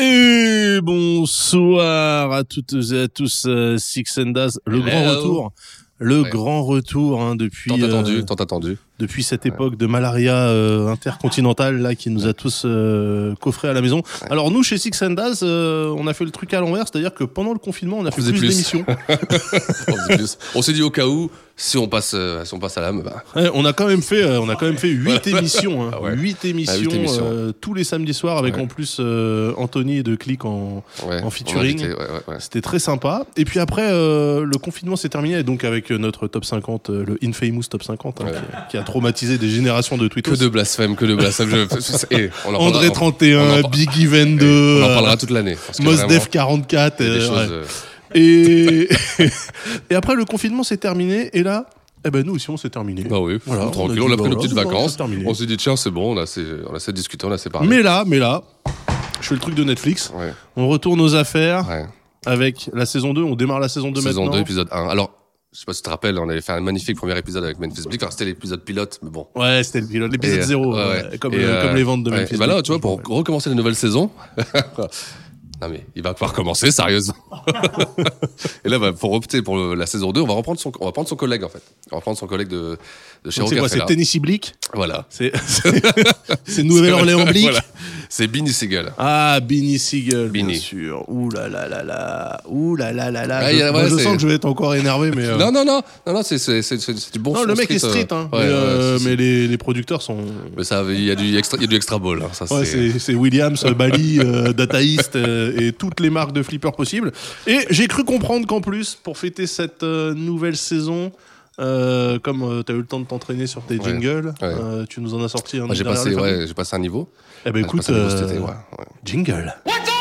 Et bonsoir à toutes et à tous, Six and Daz, le grand retour hein, depuis tant attendu. Depuis cette époque de malaria intercontinentale là qui nous a tous coffrés à la maison. Ouais. Alors nous chez Six and Daz, on a fait le truc à l'envers, c'est-à-dire que pendant le confinement, on a fait plus d'émissions. On s'est dit au cas où si on passe à l'âme, bah. Ouais, on a quand même fait 8 émissions, hein. 8 émissions tous les samedis soirs avec en plus Anthony de Click en featuring. C'était très sympa. Et puis après le confinement s'est terminé et donc avec notre top 50, le Infamous top 50 qui a traumatisé des générations de tweetos. Que de blasphème. André 31, Biggie 22. On en parlera toute l'année. Mos Def 44. Et après le confinement s'est terminé et là, nous aussi on s'est terminé. Bah oui, voilà, tranquille, on a pris nos petites vacances. On s'est dit tiens c'est bon, on a assez discuté, on a assez parlé. Mais là, je fais le truc de Netflix. Ouais. On retourne aux affaires avec la saison 2. On démarre la saison 2 maintenant. Saison 2, épisode 1. Alors, je sais pas si tu te rappelles, on avait fait un magnifique premier épisode avec Memphis Bleek. Alors, c'était l'épisode pilote, mais bon. Ouais, c'était l'épisode 0, comme les ventes de Memphis Bleek. Bah là, tu vois, pour recommencer la nouvelle saison. Non mais il va pas recommencer sérieusement. Et là pour opter pour la saison 2, on va prendre son collègue en fait. On va prendre son collègue de chez Rocker. C'est Tennessee Bleak. Voilà. C'est Nouvelle-Orléans Bleak. Voilà. C'est Beanie Siegel. Ah, Beanie Siegel, bien sûr. Ouh là là là là. Je sens que je vais être encore énervé mais Non, c'est du bon. Non, le mec est street hein. Mais les producteurs sont. Mais ça il y a du extra ball hein. Ça c'est Williams, Bali, Data East et toutes les marques de flippers possibles. Et j'ai cru comprendre qu'en plus, pour fêter cette nouvelle saison, comme tu as eu le temps de t'entraîner sur tes jingles, tu nous en as sorti un. J'ai passé un niveau. Eh ben écoute, jingle.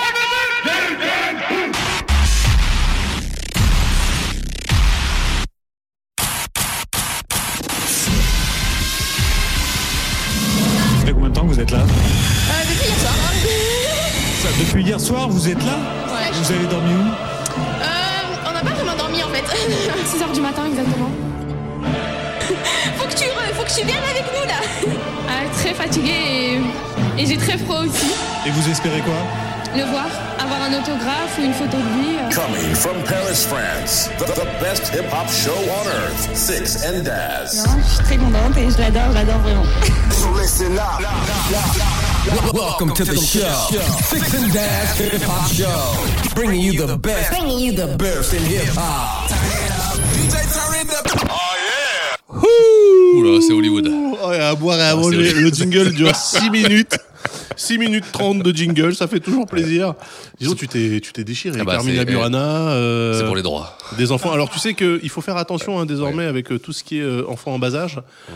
Ça fait combien de temps que vous êtes là ? Depuis hier soir. Depuis hier soir, vous êtes là ? Ouais. Vous avez dormi où ? On n'a pas vraiment dormi en fait. 6h du matin exactement. Faut que tu viennes avec nous là. Très fatiguée et j'ai très froid aussi. Et vous espérez quoi ? Le voir, avoir un autographe ou une photo de lui. Coming from Paris, France, the best hip-hop show on earth, Six and Daz. Non, je suis très contente et je l'adore vraiment. So listen up. Welcome to the show, Six and Daz Hip Hop Show, bringing you the best in hip hop. DJ turn it up. Oh yeah. Oula, c'est Hollywood. À boire et à manger. Le jingle dure 6 minutes. 6 minutes 30 de jingle, ça fait toujours plaisir. Disons, tu t'es déchiré. Carmina Burana. C'est pour les droits. Des enfants. Alors, tu sais qu'il faut faire attention désormais avec tout ce qui est enfants en bas âge.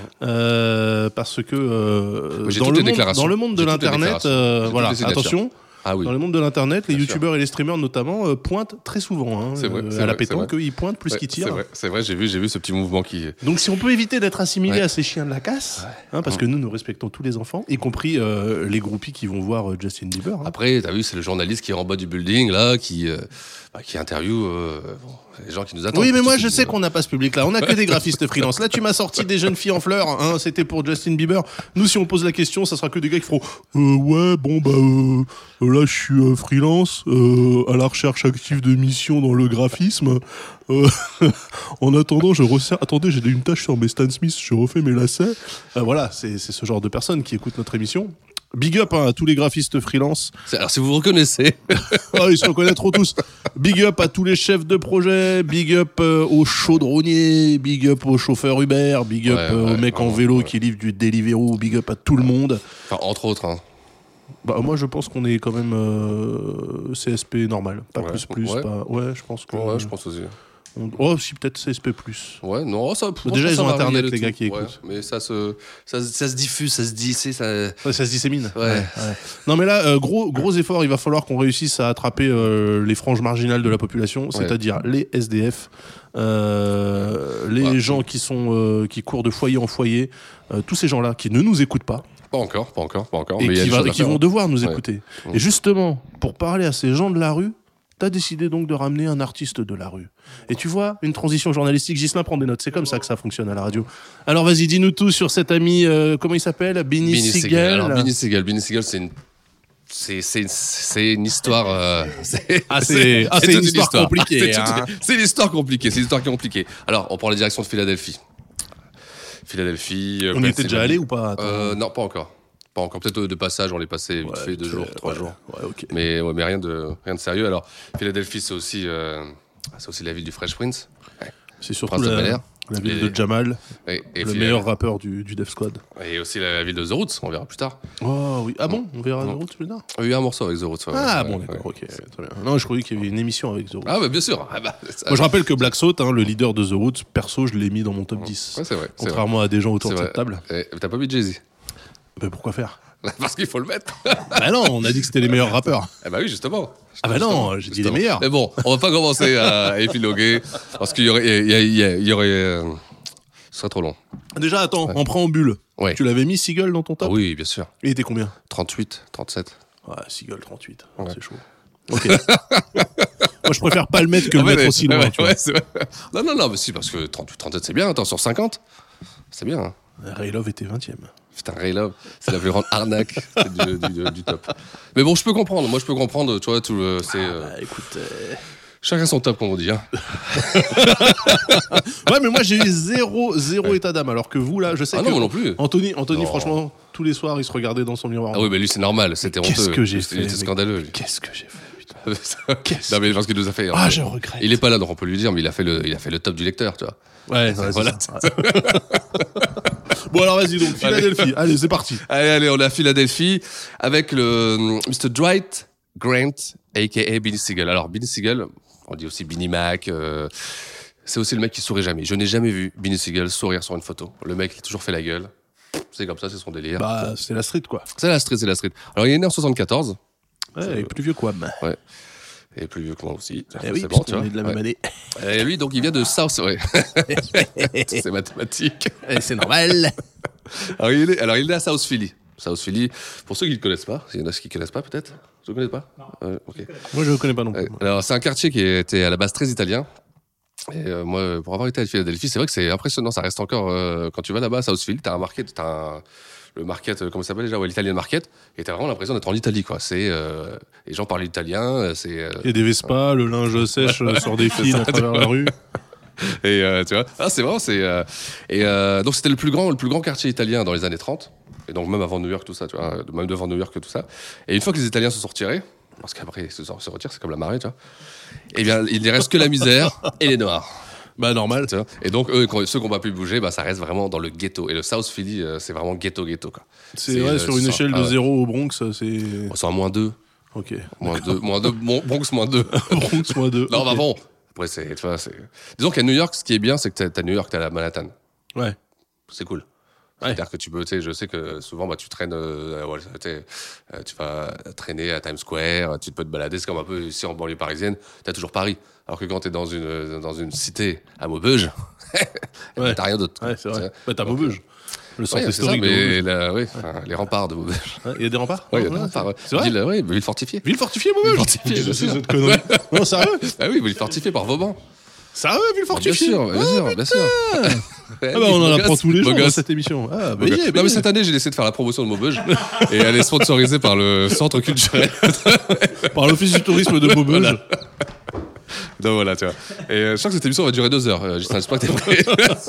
Parce que dans le monde de l'Internet, attention. Ah oui. Dans le monde de l'internet, les youtubeurs et les streamers notamment pointent très souvent à la pétanque, ils pointent plus qu'ils tirent. C'est vrai, j'ai vu ce petit mouvement qui. Donc si on peut éviter d'être assimilé à ces chiens de la casse, parce que nous respectons tous les enfants, y compris les groupies qui vont voir Justin Bieber. Après, t'as vu, c'est le journaliste qui est en bas du building là, qui interviewe les gens qui nous attendent. Oui, mais moi je sais qu'on n'a pas ce public-là. On n'a que des graphistes freelance. Là, tu m'as sorti des jeunes filles en fleurs. C'était pour Justin Bieber. Nous, si on pose la question, ça sera que des gars qui feront là, je suis freelance à la recherche active de missions dans le graphisme. En attendant, attendez, j'ai une tâche sur mes Stan Smith. Je refais mes lacets. Voilà, c'est ce genre de personnes qui écoutent notre émission. Big up à tous les graphistes freelance. Alors si vous vous reconnaissez. Ils se reconnaîtront tous. Big up à tous les chefs de projet, big up aux chaudronniers, big up aux chauffeurs Uber, big up aux mecs en vélo qui livrent du Deliveroo, big up à tout le monde. Enfin, entre autres. Moi je pense qu'on est quand même CSP normal, pas plus. Je pense que. Ouais, je pense aussi. Si peut-être CSP+. Ouais, non, ça. Déjà ils ont internet les gars qui écoutent. Mais ça se diffuse, ça se dit, ça se dissémine. Ouais. Non mais là gros effort, il va falloir qu'on réussisse à attraper les franges marginales de la population, c'est-à-dire les SDF, les gens qui courent de foyer en foyer, tous ces gens-là qui ne nous écoutent pas. Pas encore. Et qui vont devoir nous écouter. Et justement, pour parler à ces gens de la rue, t'as décidé donc de ramener un artiste de la rue. Et tu vois, une transition journalistique, Ghislain prend des notes, c'est comme ça que ça fonctionne à la radio. Alors vas-y, dis-nous tout sur cet ami, comment il s'appelle ? Beanie Siegel. Alors Beanie Siegel, C'est une histoire. C'est une histoire compliquée. C'est une histoire compliquée. C'est une histoire compliquée. Alors, on prend la direction de Philadelphie. On y était déjà allé ou pas? Non, pas encore. Pas encore. Peut-être de passage, on l'est passé vite fait 2 jours, 3 jours. Ouais, ok. Mais rien de sérieux. Alors, Philadelphie, c'est aussi la ville du Fresh Prince. C'est surtout la ville de Jamal, le meilleur rappeur du Def Squad. Et aussi la ville de The Roots, on verra plus tard. Oh oui. Ah bon, on verra The Roots plus tard? Il y a eu un morceau avec The Roots. Bon, d'accord, ok. Très bien. Non, je croyais qu'il y avait une émission avec The Roots. Ah, bah bien sûr. Moi, je rappelle que Black Salt, le leader de The Roots, perso, je l'ai mis dans mon top 10. Ouais, c'est vrai. Contrairement à des gens autour de cette table. T'as pas mis Jay-Z? Mais pourquoi faire? Parce qu'il faut le mettre. Bah non, on a dit que c'était les meilleurs rappeurs. Bah oui, justement. Ah bah non, j'ai dit les meilleurs. Mais bon, on va pas commencer à épiloguer parce qu'il y aurait ce serait trop long. Déjà, attends, en préambule. Ouais. Tu l'avais mis Seagull dans ton top? Oui, bien sûr. Il était combien? 38, 37. Ouais, Seagull 38. Ouais. C'est chaud. Ok. Moi, je préfère pas le mettre que le mettre aussi loin. Tu vois. C'est vrai. Non, mais si, parce que 38, 37, c'est bien. Attends, sur 50, c'est bien. Hein. Ray Love était 20ème. Putain, Ray Love, c'est la plus grande arnaque du top. Mais bon, je peux comprendre. Moi, je peux comprendre. Tu vois, écoute. Chacun son top, comme on dit. Hein. Ouais, mais moi, j'ai eu zéro état d'âme. Alors que vous, là, je sais que. Non, moi non plus. Anthony, franchement, tous les soirs, il se regardait dans son miroir. Ah oui, mais lui, c'est normal. C'était honteux. Qu'est-ce que j'ai fait? C'était scandaleux. Lui. Qu'est-ce que j'ai fait? Non, mais parce qu'il nous a fait. Je regrette. Il est pas là, donc on peut lui dire, mais il a fait le top du lecteur, tu vois. Ouais, voilà. Bon, alors vas-y, donc, Philadelphie. Allez, c'est parti. Allez, on est à Philadelphie avec le Mr. Dwight Grant, a.k.a. Beanie Sigel. Alors, Beanie Sigel, on dit aussi Beanie Mac, c'est aussi le mec qui sourit jamais. Je n'ai jamais vu Beanie Sigel sourire sur une photo. Le mec, il a toujours fait la gueule. C'est comme ça, c'est son délire. Bah, c'est la street, quoi. C'est la street. Alors, il est né en 74. Ouais, il est plus vieux que Wham. Ouais. Et plus vieux que moi aussi. Oui, c'est bon, tu vois. On est de la même année. Et lui, donc, il vient de South. Ouais. C'est mathématique. C'est normal. Alors, il est né à South Philly. South Philly, pour ceux qui ne connaissent pas, il y en a qui ne connaissent pas peut-être. Vous ne connaissez pas? Non. Okay. Moi, je ne connais pas non plus. Alors, c'est un quartier qui était à la base très italien. Et moi, pour avoir été à Philadelphie, c'est vrai que c'est impressionnant. Ça reste encore. Quand tu vas là-bas à South Philly, t'as un market, le market, comment ça s'appelle déjà? Ouais, l'Italian Market. Et t'as vraiment l'impression d'être en Italie, quoi. Les gens parlent italien. Il y a des Vespa, le linge sèche sur des fils à travers la rue. Et tu vois, c'est vraiment, donc c'était le plus grand quartier italien dans les années 30. Et donc même avant New York, tout ça, tu vois, même devant New York, tout ça. Et une fois que les Italiens se sont retirés, parce qu'après ils se retirent, c'est comme la marée, tu vois. Eh bien, il ne reste que la misère et les Noirs. Bah normal. Et donc ceux qui n'ont pas pu bouger, ça reste vraiment dans le ghetto. Et le South Philly, c'est vraiment ghetto quoi. C'est sur une échelle de 0 au Bronx, c'est. C'est un -2. Ok. Bronx -2. Bronx -2. Non, bah bon. Après tu vois, disons qu'à New York, ce qui est bien, c'est que t'as New York, t'as la Manhattan. Ouais. C'est cool. C'est-à-dire que tu peux, je sais que souvent, tu traînes, tu vas traîner à Times Square, tu peux te balader, c'est comme un peu ici en banlieue parisienne, t'as toujours Paris. Alors que quand t'es dans une cité à Maubeuge, t'as rien d'autre. Ouais, c'est vrai. T'as Maubeuge. Le centre historique de Maubeuge. Les remparts de Maubeuge. Il y a des remparts? Oui, il y a des remparts. C'est vrai? Ville fortifiée. Ville fortifiée, Maubeuge? Ville fortifiée, je sais. Cette connerie. Non, sérieux? Ah oui, ville fortifiée par Vauban. Sérieux, ville fortifiée? Bien sûr. On en apprend tous les jours dans cette émission. Non, mais cette année, j'ai décidé de faire la promotion de Maubeuge et elle est sponsorisée par le centre culturel. Par l'office du tourisme de Maubeuge. Voilà. Donc voilà, tu vois. Et je crois que cette émission va durer 2 heures. J'espère que t'es prêt.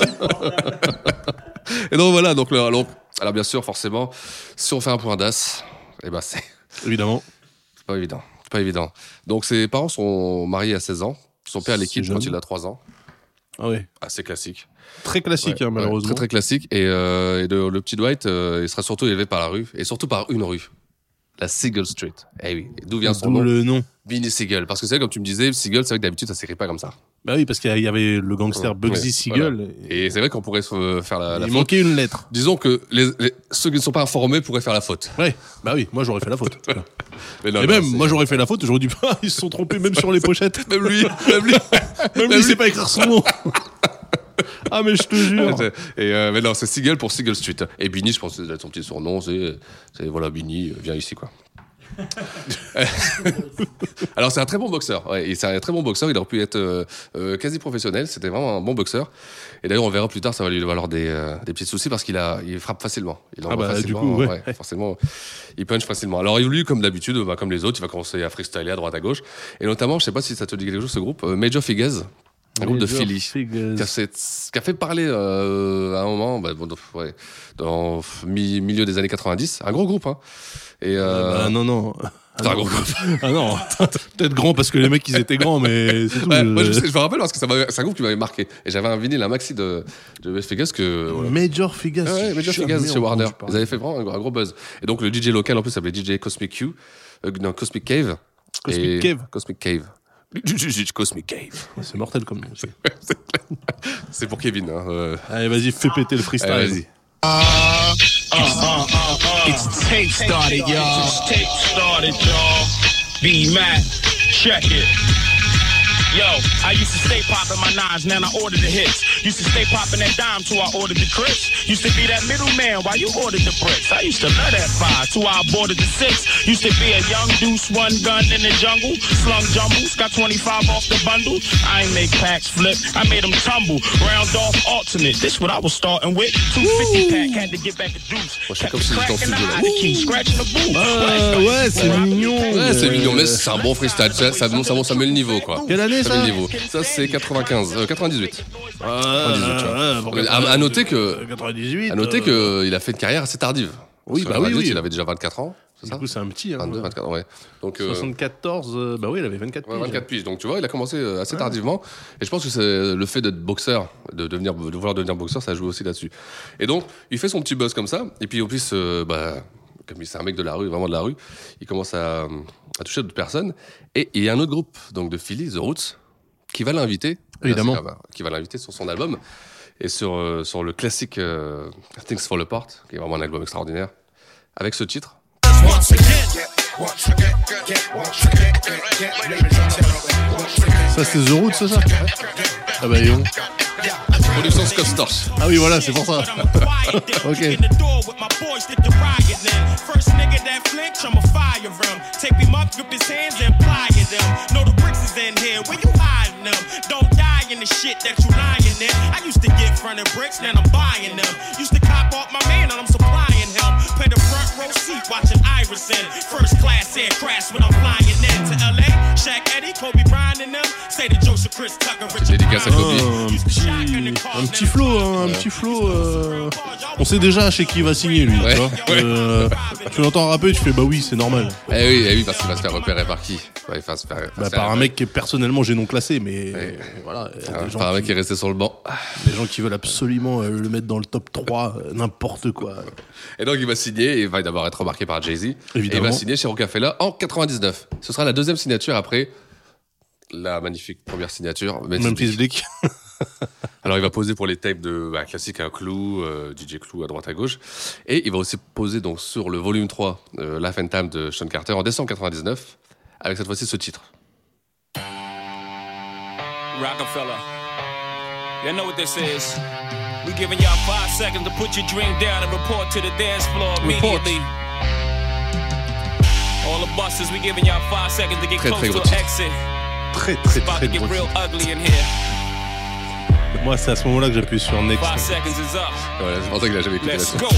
Et donc voilà, alors bien sûr, forcément, si on fait un point d'as, c'est... Évidemment. C'est pas évident. Donc ses parents sont mariés à 16 ans. Son père les quitte quand il a 3 ans. Ah oui. Assez classique. Très classique, malheureusement. Très, très classique. Et le petit Dwight, il sera surtout élevé par la rue, et surtout par une rue. La Sigel Street. Eh oui. D'où vient son nom? Le nom. Beanie Sigel. Parce que c'est vrai, comme tu me disais, Sigel, c'est vrai que d'habitude, ça s'écrit pas comme ça. Bah oui, parce qu'il y avait le gangster Bugsy Siegel. Voilà. Et c'est vrai qu'on pourrait faire la faute. Il manquait une lettre. Disons que ceux qui ne sont pas informés pourraient faire la faute. Ouais, bah oui, moi j'aurais fait la faute. Moi j'aurais fait la faute, j'aurais dit, ils se sont trompés même sur les pochettes. Même lui, il sait pas écrire son nom. Ah mais je te jure. Mais non, c'est Sigel pour Sigel Street. Et Beanie, je pense que c'est son petit surnom, c'est voilà, Beanie, viens ici quoi. Alors c'est un très bon boxeur. Ouais, c'est un très bon boxeur. Il aurait pu être quasi professionnel. C'était vraiment un bon boxeur. Et d'ailleurs, on verra plus tard, ça va lui valoir des petits soucis parce qu'il frappe facilement. Il envoie facilement. Du coup, ouais. Forcément, il punch facilement. Alors lui, comme d'habitude, comme les autres, il va commencer à freestyler à droite à gauche. Et notamment, je sais pas si ça te dit quelque chose, ce groupe, Major Figures. Un groupe de Philly qui a fait parler à un moment dans milieu des années 90. Un gros groupe, hein. Et non. C'est un gros groupe. Ah non, peut-être grand parce que les mecs ils étaient grands, mais c'est tout. Ouais, moi, je me rappelle parce que c'est un groupe qui m'avait marqué. Et j'avais un vinyle, un maxi de Vegas que. Voilà. Major Figures. Ouais, Major Figures chez Warner. Ils avaient fait vraiment un gros buzz. Et donc le DJ local en plus s'appelait DJ Cosmic Q. Cosmic Cave. Cosmic Cave. Cosmic Cave. C'est mortel comme nom. C'est pour Kevin. Hein. Allez, vas-y, fais péter le freestyle. Allez, vas-y. It's tape started, y'all. It's tape started, y'all. B-Mac, check it. Yo, I used to stay popping my nines, now I order the hits. Used to stay popping that dime till I ordered the Crips. Used to be that middleman while you ordered the bricks. I used to love that 5 till I boarded the 6. Used to be a young deuce, one gun in the jungle. Slung jumbles, got 25 off the bundle. I ain't make packs flip, I made them tumble. Round off alternate, this what I was starting with. 250 pack, had to get back a deuce. Kept cracking the key, scratching the boot. Ouais, c'est mignon. Ouais, c'est mignon, mais c'est un bon freestyle. Ça met le niveau, quoi. Quelle année ça? Ça c'est 98. À noter que 98. À noter que il a fait une carrière assez tardive. Oui, bah oui. Il avait déjà 24 ans. Du coup, c'est un petit. 22, 24 ans, ouais. Donc 74. Bah oui, il avait 24 piges. 24 piges. Donc tu vois, il a commencé assez tardivement. Et je pense que c'est le fait d'être boxeur, de vouloir devenir boxeur, ça joue aussi là-dessus. Et donc, il fait son petit buzz comme ça. Et puis en plus, comme c'est un mec de la rue, vraiment de la rue, il commence à toucher d'autres personnes. Et il y a un autre groupe, donc de Philly, The Roots, qui va l'inviter, évidemment, qui va l'inviter sur son album et sur le classique Things Fall Apart, qui est vraiment un album extraordinaire, avec ce titre. Ça c'est The Roots, c'est ça? Ah bah yon. Production Scott Storch. Ah oui, voilà, c'est pour ça. Ok. Don't die in the shit that you lying in. I used to get fronted bricks, now I'm buying them. Used to cop off my man, and I'm supplying him. Play the front row seat, watching Iverson. First class air crash when I'm flying in to LA. Shaq Eddie, Kobe Bryant and them. Say to Joseph Chris Tucker. Dédicace à Kobe. Un petit flow. On sait déjà chez qui il va signer lui. Ouais. Tu vois tu l'entends rapper, tu fais bah oui, c'est normal. Eh oui, parce qu'il va se faire repérer par qui? Par un mec qui est personnellement j'ai non classé, mais voilà. Par un mec qui est resté sur le banc. Des gens qui veulent absolument le mettre dans le top 3, n'importe quoi. Et donc il va signer, et il va d'abord être remarqué par Jay-Z. Évidemment. Et il va signer chez Rockefeller en 99. Ce sera la deuxième signature après la magnifique première signature. Memphis Bleek. Alors il va poser pour les tapes de classique à Clou, DJ Clou à droite à gauche. Et il va aussi poser donc sur le volume 3, Life and Time de Sean Carter en décembre 99, avec cette fois-ci ce titre. Rockefeller, you know what this is. We giving y'all 5 seconds to put your drink down and report to the dance floor immediately. All the buses, we giving y'all 5 seconds to get close to an exit. Très about to get gros real titre. ugly in here. Moi, c'est à ce moment-là que j'appuie sur Next. 5 seconds is up. Voilà, c'est pour ça qu'il a jamais écouté la Let's chanson. go.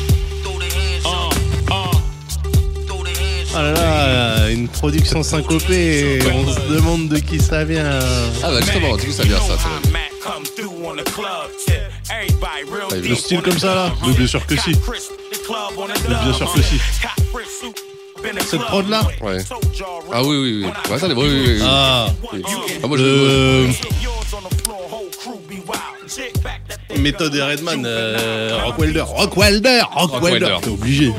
Ah là là, une production syncopée. On se demande de qui ça vient. Ah bah justement, du coup ça vient ça. Le style comme ça là? Mais bien sûr que si. Bien sûr que si. Cette prod là? Ouais. Ah oui. Ouais, ça, oui. Ah. Oui. Ah, moi, je Méthode et Redman, Rockwilder. T'es obligé.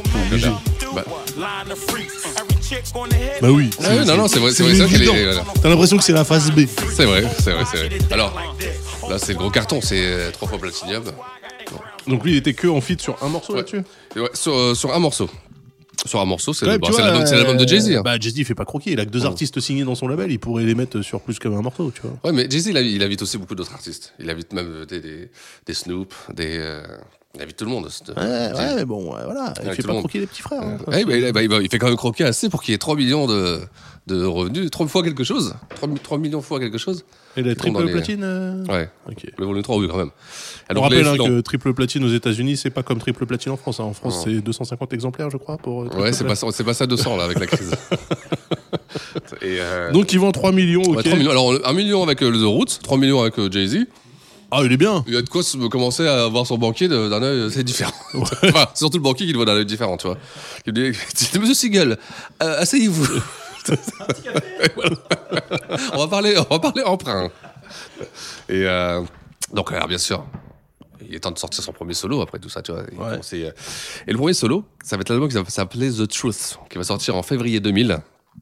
Bah oui. Non, c'est vrai qu'elle est. T'as l'impression que c'est la phase B. C'est vrai. Alors, là, c'est le gros carton, c'est 3 fois Platinum. Donc lui, il était que en feat sur un morceau là-dessus? Ouais, sur un morceau. Sur un morceau, c'est l'album de Jay-Z. Hein. Bah, Jay-Z, il fait pas croquer. Il a que 2 artistes signés dans son label. Il pourrait les mettre sur plus qu'un morceau, tu vois. Ouais, mais Jay-Z, il invite aussi beaucoup d'autres artistes. Il invite même des Snoop, il invite tout le monde. Ouais, mais bon, voilà. Il fait pas croquer les petits frères. Hein, il fait quand même croquer assez pour qu'il y ait 3 millions de revenus. 3 fois quelque chose. 3 millions fois quelque chose. Et la triple platine Ouais. Okay. Le volume 3, oui, quand même. Alors, on rappelle que triple platine aux États-Unis, c'est pas comme triple platine en France. Hein. En France, c'est 250 exemplaires, je crois. Ouais, c'est pas ça 200 là, avec la crise. Donc, ils vendent 3 millions. Okay. 3 millions. Alors, 1 million avec The Roots, 3 millions avec Jay-Z. Ah, il est bien. Il y a de quoi commencer à voir son banquier d'un œil assez différent. Ouais. Enfin, c'est surtout le banquier qui le voit d'un œil différent, tu vois. Il dit, Monsieur Seagal, asseyez-vous. Voilà. on va parler emprunt. Et donc, alors, bien sûr, il est temps de sortir son premier solo après tout ça, tu vois. Et le premier solo, ça va être l'album qui va s'appeler The Truth, qui va sortir en février 2000,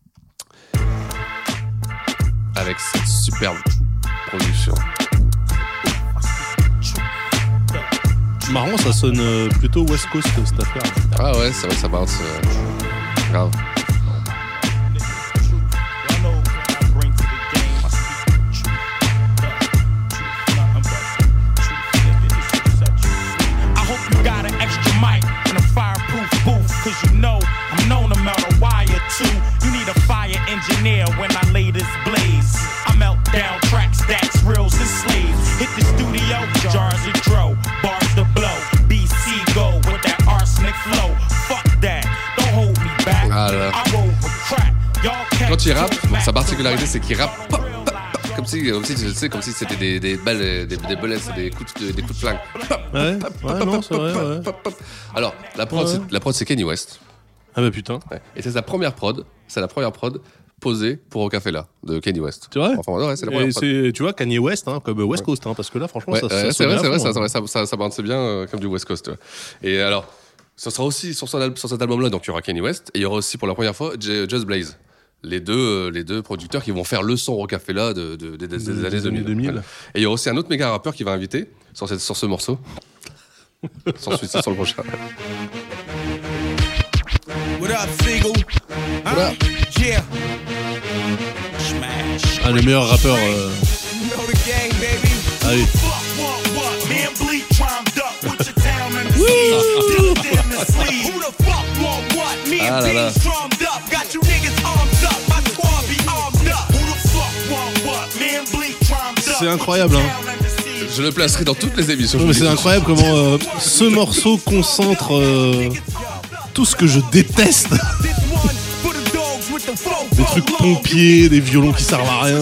avec cette superbe production. Marrant, ça sonne plutôt West Coast cette affaire. Ah ouais, c'est vrai, ça bounce grave. Cause you know I'm known to melt a wire too. You need a fire engineer when I lay this blaze. I melt down tracks, stacks, reels, and sleeves. Hit the studio, jars of dro, bars to blow. BC go with that arsenic flow. Fuck that, don't hold me back. I roll for crack. Y'all catch. Quand il rappe, sa particularité c'est qu'il rappe comme si c'était des balles, des bullets, des coups de flingue. Ouais, non, c'est vrai. Ouais. Alors, la prod c'est Kanye West. Ah bah putain. Ouais. Et c'est la première prod posée pour Rockefeller de Kanye West. C'est vrai. Enfin, ouais, c'est la première prod. Tu vois, Kanye West, hein, comme West Coast, hein, parce que là, franchement, ça c'est vrai, ça bounce bien comme du West Coast. Tu vois. Et alors, ça sera aussi sur cet album-là, donc il y aura Kanye West, et il y aura aussi pour la première fois Just Blaze. Les deux producteurs qui vont faire le son Rockefeller des années 2000. Et il y aura aussi un autre méga rappeur qui va inviter sur ce morceau. Sans suite, c'est sur le prochain. What up, Seagull? What up? Yeah. Smash. Ah, le meilleur rappeur. Allez. Ah là là. C'est incroyable, hein. Je le placerai dans toutes les émissions. Non, mais c'est incroyable comment ce morceau concentre tout ce que je déteste. Des trucs pompiers, des violons qui servent à rien.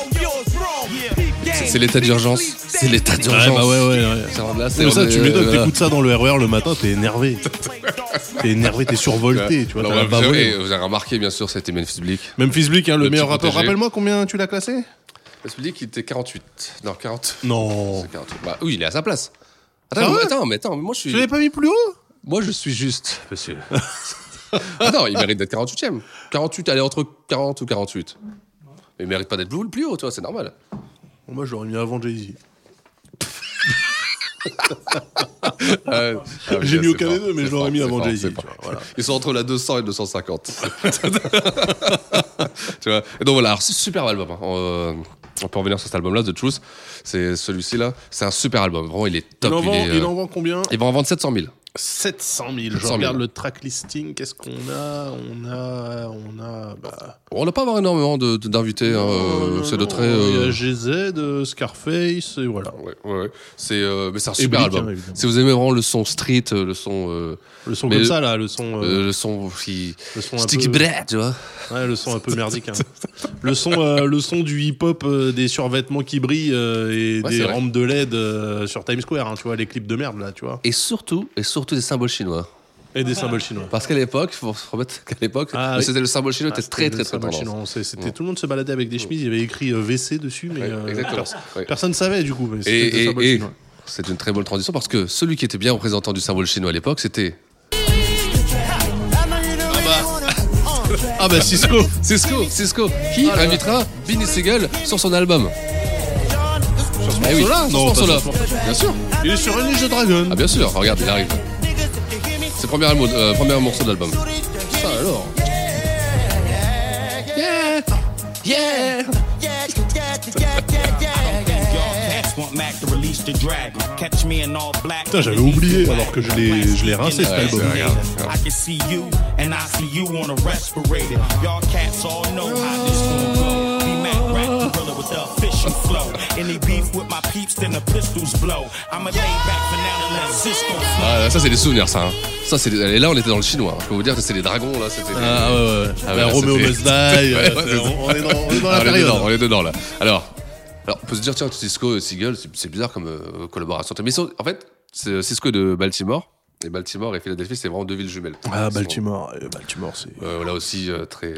C'est l'état d'urgence. C'est l'état d'urgence. Ouais, bah ouais. Là, mais ça, tu m'étonnes, t'écoutes ça dans le RER le matin, t'es énervé. T'es survolté, tu vois. Alors, vous avez remarqué, bien sûr, c'était Memphis Bleek. Memphis Bleek, hein, le meilleur rappeur. Rappelle-moi combien tu l'as classé. Memphis Bleek, il était 48. Non, 40. Non. C'est 48. Bah oui, il est à sa place. Attends, moi je suis. Tu l'avais pas mis plus haut? Moi je suis juste, monsieur. Non, il mérite d'être 48ème. 48, aller entre 40 ou 48. Mais il mérite pas d'être plus haut, toi, c'est normal. Moi, je l'aurais mis avant Jay-Z. J'ai mis aucun des deux, mais je l'aurais mis avant Jay-Z. Voilà. Ils sont entre la 200 et 250. Tu vois. Et donc voilà, c'est un super album. On peut revenir sur cet album-là, The Truth. C'est celui-ci là. C'est un super album. Vraiment, il est top. Il en vend combien? Il va en vendre 700 000. 700 000. Je regarde le track listing. Qu'est-ce qu'on a? On n'a pas avoir énormément d'invités. C'est de très. Il y a GZ, Scarface, et voilà. Ouais. Mais c'est un super album. Évidemment. Si vous aimez vraiment le son street, le son comme ça là, le son sticky bread, tu vois. Ouais, le son un peu merdique. Hein. le son du hip-hop, des survêtements qui brillent et des rampes de LED sur Times Square. Hein, tu vois, les clips de merde là, tu vois. Et surtout des symboles chinois. Et des symboles chinois. Parce qu'à l'époque, il faut se remettre qu'à l'époque, c'était le symbole chinois était très tendance. C'était tout le monde se baladait avec des chemises, il y avait écrit VC dessus, mais personne ne savait du coup. Mais c'était des symboles chinois. C'est une très bonne transition parce que celui qui était bien représentant du symbole chinois à l'époque, c'était. Ah bah Cisco, qui invitera Beanie Sigel sur son album. Sur ce morceau-là? Non, sur ce morceau-là. Bien sûr. Il est sur Unleash the Dragon. Ah bien sûr, regarde, il arrive. C'est le premier morceau de l'album. alors. Putain, j'avais oublié alors que je l'ai rincé cet album. Ça c'est des souvenirs ça. Ça c'est et là on était dans le chinois. Je peux vous dire que c'est les dragons là. C'était Roméo Must Die. On est dans la période. On est dedans là. Alors on peut se dire tiens Cisco et Seagull c'est bizarre comme collaboration. Mais en fait c'est Cisco de Baltimore. Et Baltimore et Philadelphie, c'est vraiment deux villes jumelles. Baltimore, c'est. Là aussi, très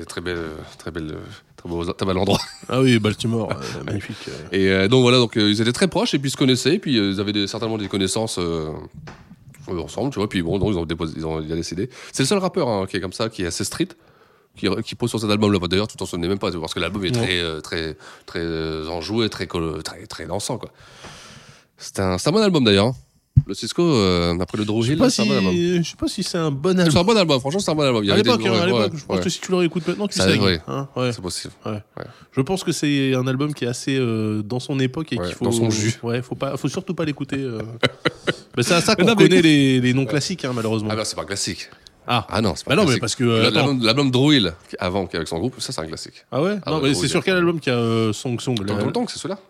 bel endroit. Ah oui, Baltimore, magnifique. Et donc ils étaient très proches et puis ils se connaissaient, et puis ils avaient certainement des connaissances ensemble, tu vois. Puis bon, donc il a décidé. C'est le seul rappeur qui est comme ça, qui est assez street, qui pose sur cet album-là. D'ailleurs, tout en se même pas, parce que l'album est très enjoué, très dansant, quoi. C'est un bon album d'ailleurs. Le Cisco, après le Drew Hill, c'est un bon album. Je sais pas si c'est un bon album. C'est un bon album, franchement, c'est un bon album. À l'époque, je pense que si tu le réécoutes maintenant, tu sais. C'est possible. Ouais. Je pense que c'est un album qui est assez dans son époque et qu'il faut. Dans son jus. Ouais, faut surtout pas l'écouter. Mais c'est à ça qu'on connaît les noms classiques, malheureusement. Ah non, c'est pas un classique. Ah non, c'est pas un classique. Mais parce que. L'album Drew Hill, avant, avec son groupe, ça, c'est un classique. Ah ouais? Non, mais c'est sur quel album qu'il y a Song Song? Tong, c'est celui-là.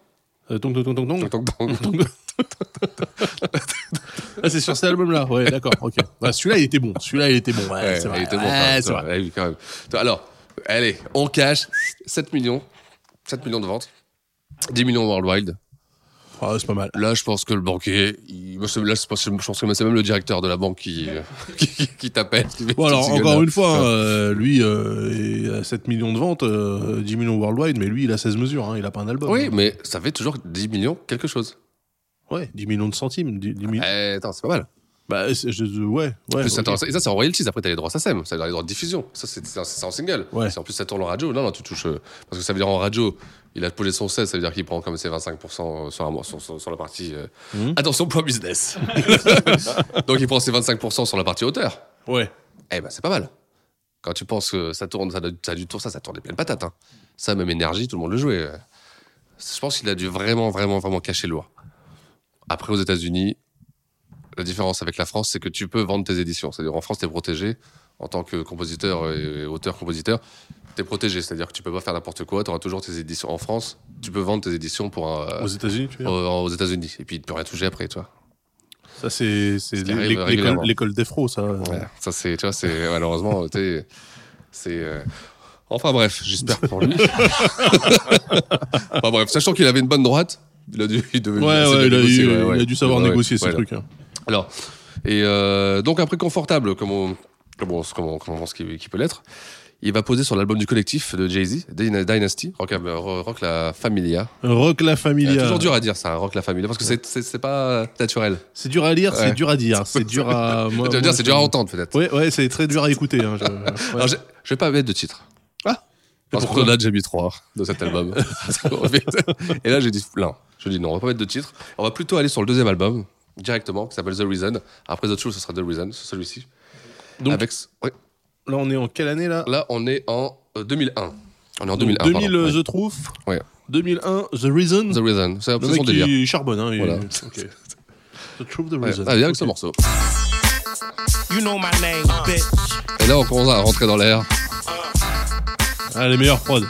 C'est sur cet album-là, ouais, d'accord, ok. Celui-là, il était bon. C'est vrai. Il était bon, c'est vrai. Quand même. Alors, allez, on cache 7 millions de ventes, 10 millions worldwide. C'est pas mal. Là, je pense que le banquier, je pense que c'est même le directeur de la banque qui t'appelle. Bon, alors, encore une fois, lui, il a 7 millions de ventes, 10 millions worldwide, mais lui, il a 16 mesures, il a pas un album. Oui, mais ça fait toujours 10 millions quelque chose. Ouais, 10 millions de centimes. 10 millions. Attends, c'est pas mal. Ouais. Et ça, c'est en royalties. Après, t'as les droits SACEM, ça veut dire les droits de diffusion. Ça, c'est en single. Ouais. Si en plus ça tourne en radio, non, tu touches. Parce que ça veut dire en radio, il a posé son 16, ça veut dire qu'il prend comme ses 25% sur la partie. Attention, point business. Donc il prend ses 25% sur la partie auteur. Ouais. C'est pas mal. Quand tu penses que ça tourne, ça tourne des pleines patates. Ça, même énergie, tout le monde le jouait. Je pense qu'il a dû vraiment cacher le lourd. Après, aux États-Unis, la différence avec la France, c'est que tu peux vendre tes éditions. C'est-à-dire, en France, tu es protégé en tant que compositeur et auteur-compositeur. Tu es protégé, c'est-à-dire que tu peux pas faire n'importe quoi. Tu auras toujours tes éditions. En France, tu peux vendre tes éditions pour aux États-Unis, tu veux dire aux États-Unis. Et puis, tu peux rien toucher après, toi. Ça, c'est l'école d'Efro, ça. Ouais, ça, tu vois, c'est malheureusement, Enfin bref, j'espère pour lui. Enfin bref, sachant qu'il avait une bonne droite, il a dû savoir négocier ce truc. Alors, et donc après Confortable, comment ce qui peut l'être, il va poser sur l'album du collectif de Jay-Z, Dynasty, Rock La Familia. Rock La Familia. C'est toujours dur à dire ça, Rock La Familia, parce que c'est pas naturel. C'est dur à lire, c'est dur à dire, c'est dur à. C'est dur à entendre peut-être. Ouais, c'est très dur à écouter. Alors, je vais pas mettre de titre. Parce qu'on a déjà mis 3 de cet album. Et là, j'ai dit plein. Je dis non, on va pas mettre de titre. On va plutôt aller sur le deuxième album, directement, qui s'appelle The Reason. Après The Truth, ce sera The Reason, c'est celui-ci. Donc, là, on est en quelle année, là ? Là, on est en 2001. On est en 2001, 2000, The Truth. Ouais. 2001, The Reason. The Reason. C'est un peu le son mec délire. qui charbonne, Voilà. Okay. The Truth, The Reason. Viens avec ce morceau. You know my name, bitch. Et là, on commence à rentrer dans l'air. Les meilleurs prods.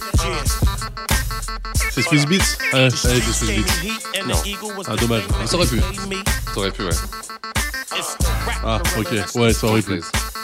C'est Swiss Beats. Ouais, c'est Swiss Beats. Non. Dommage. Ça aurait pu, ouais. Ok. Ouais, ça aurait pu.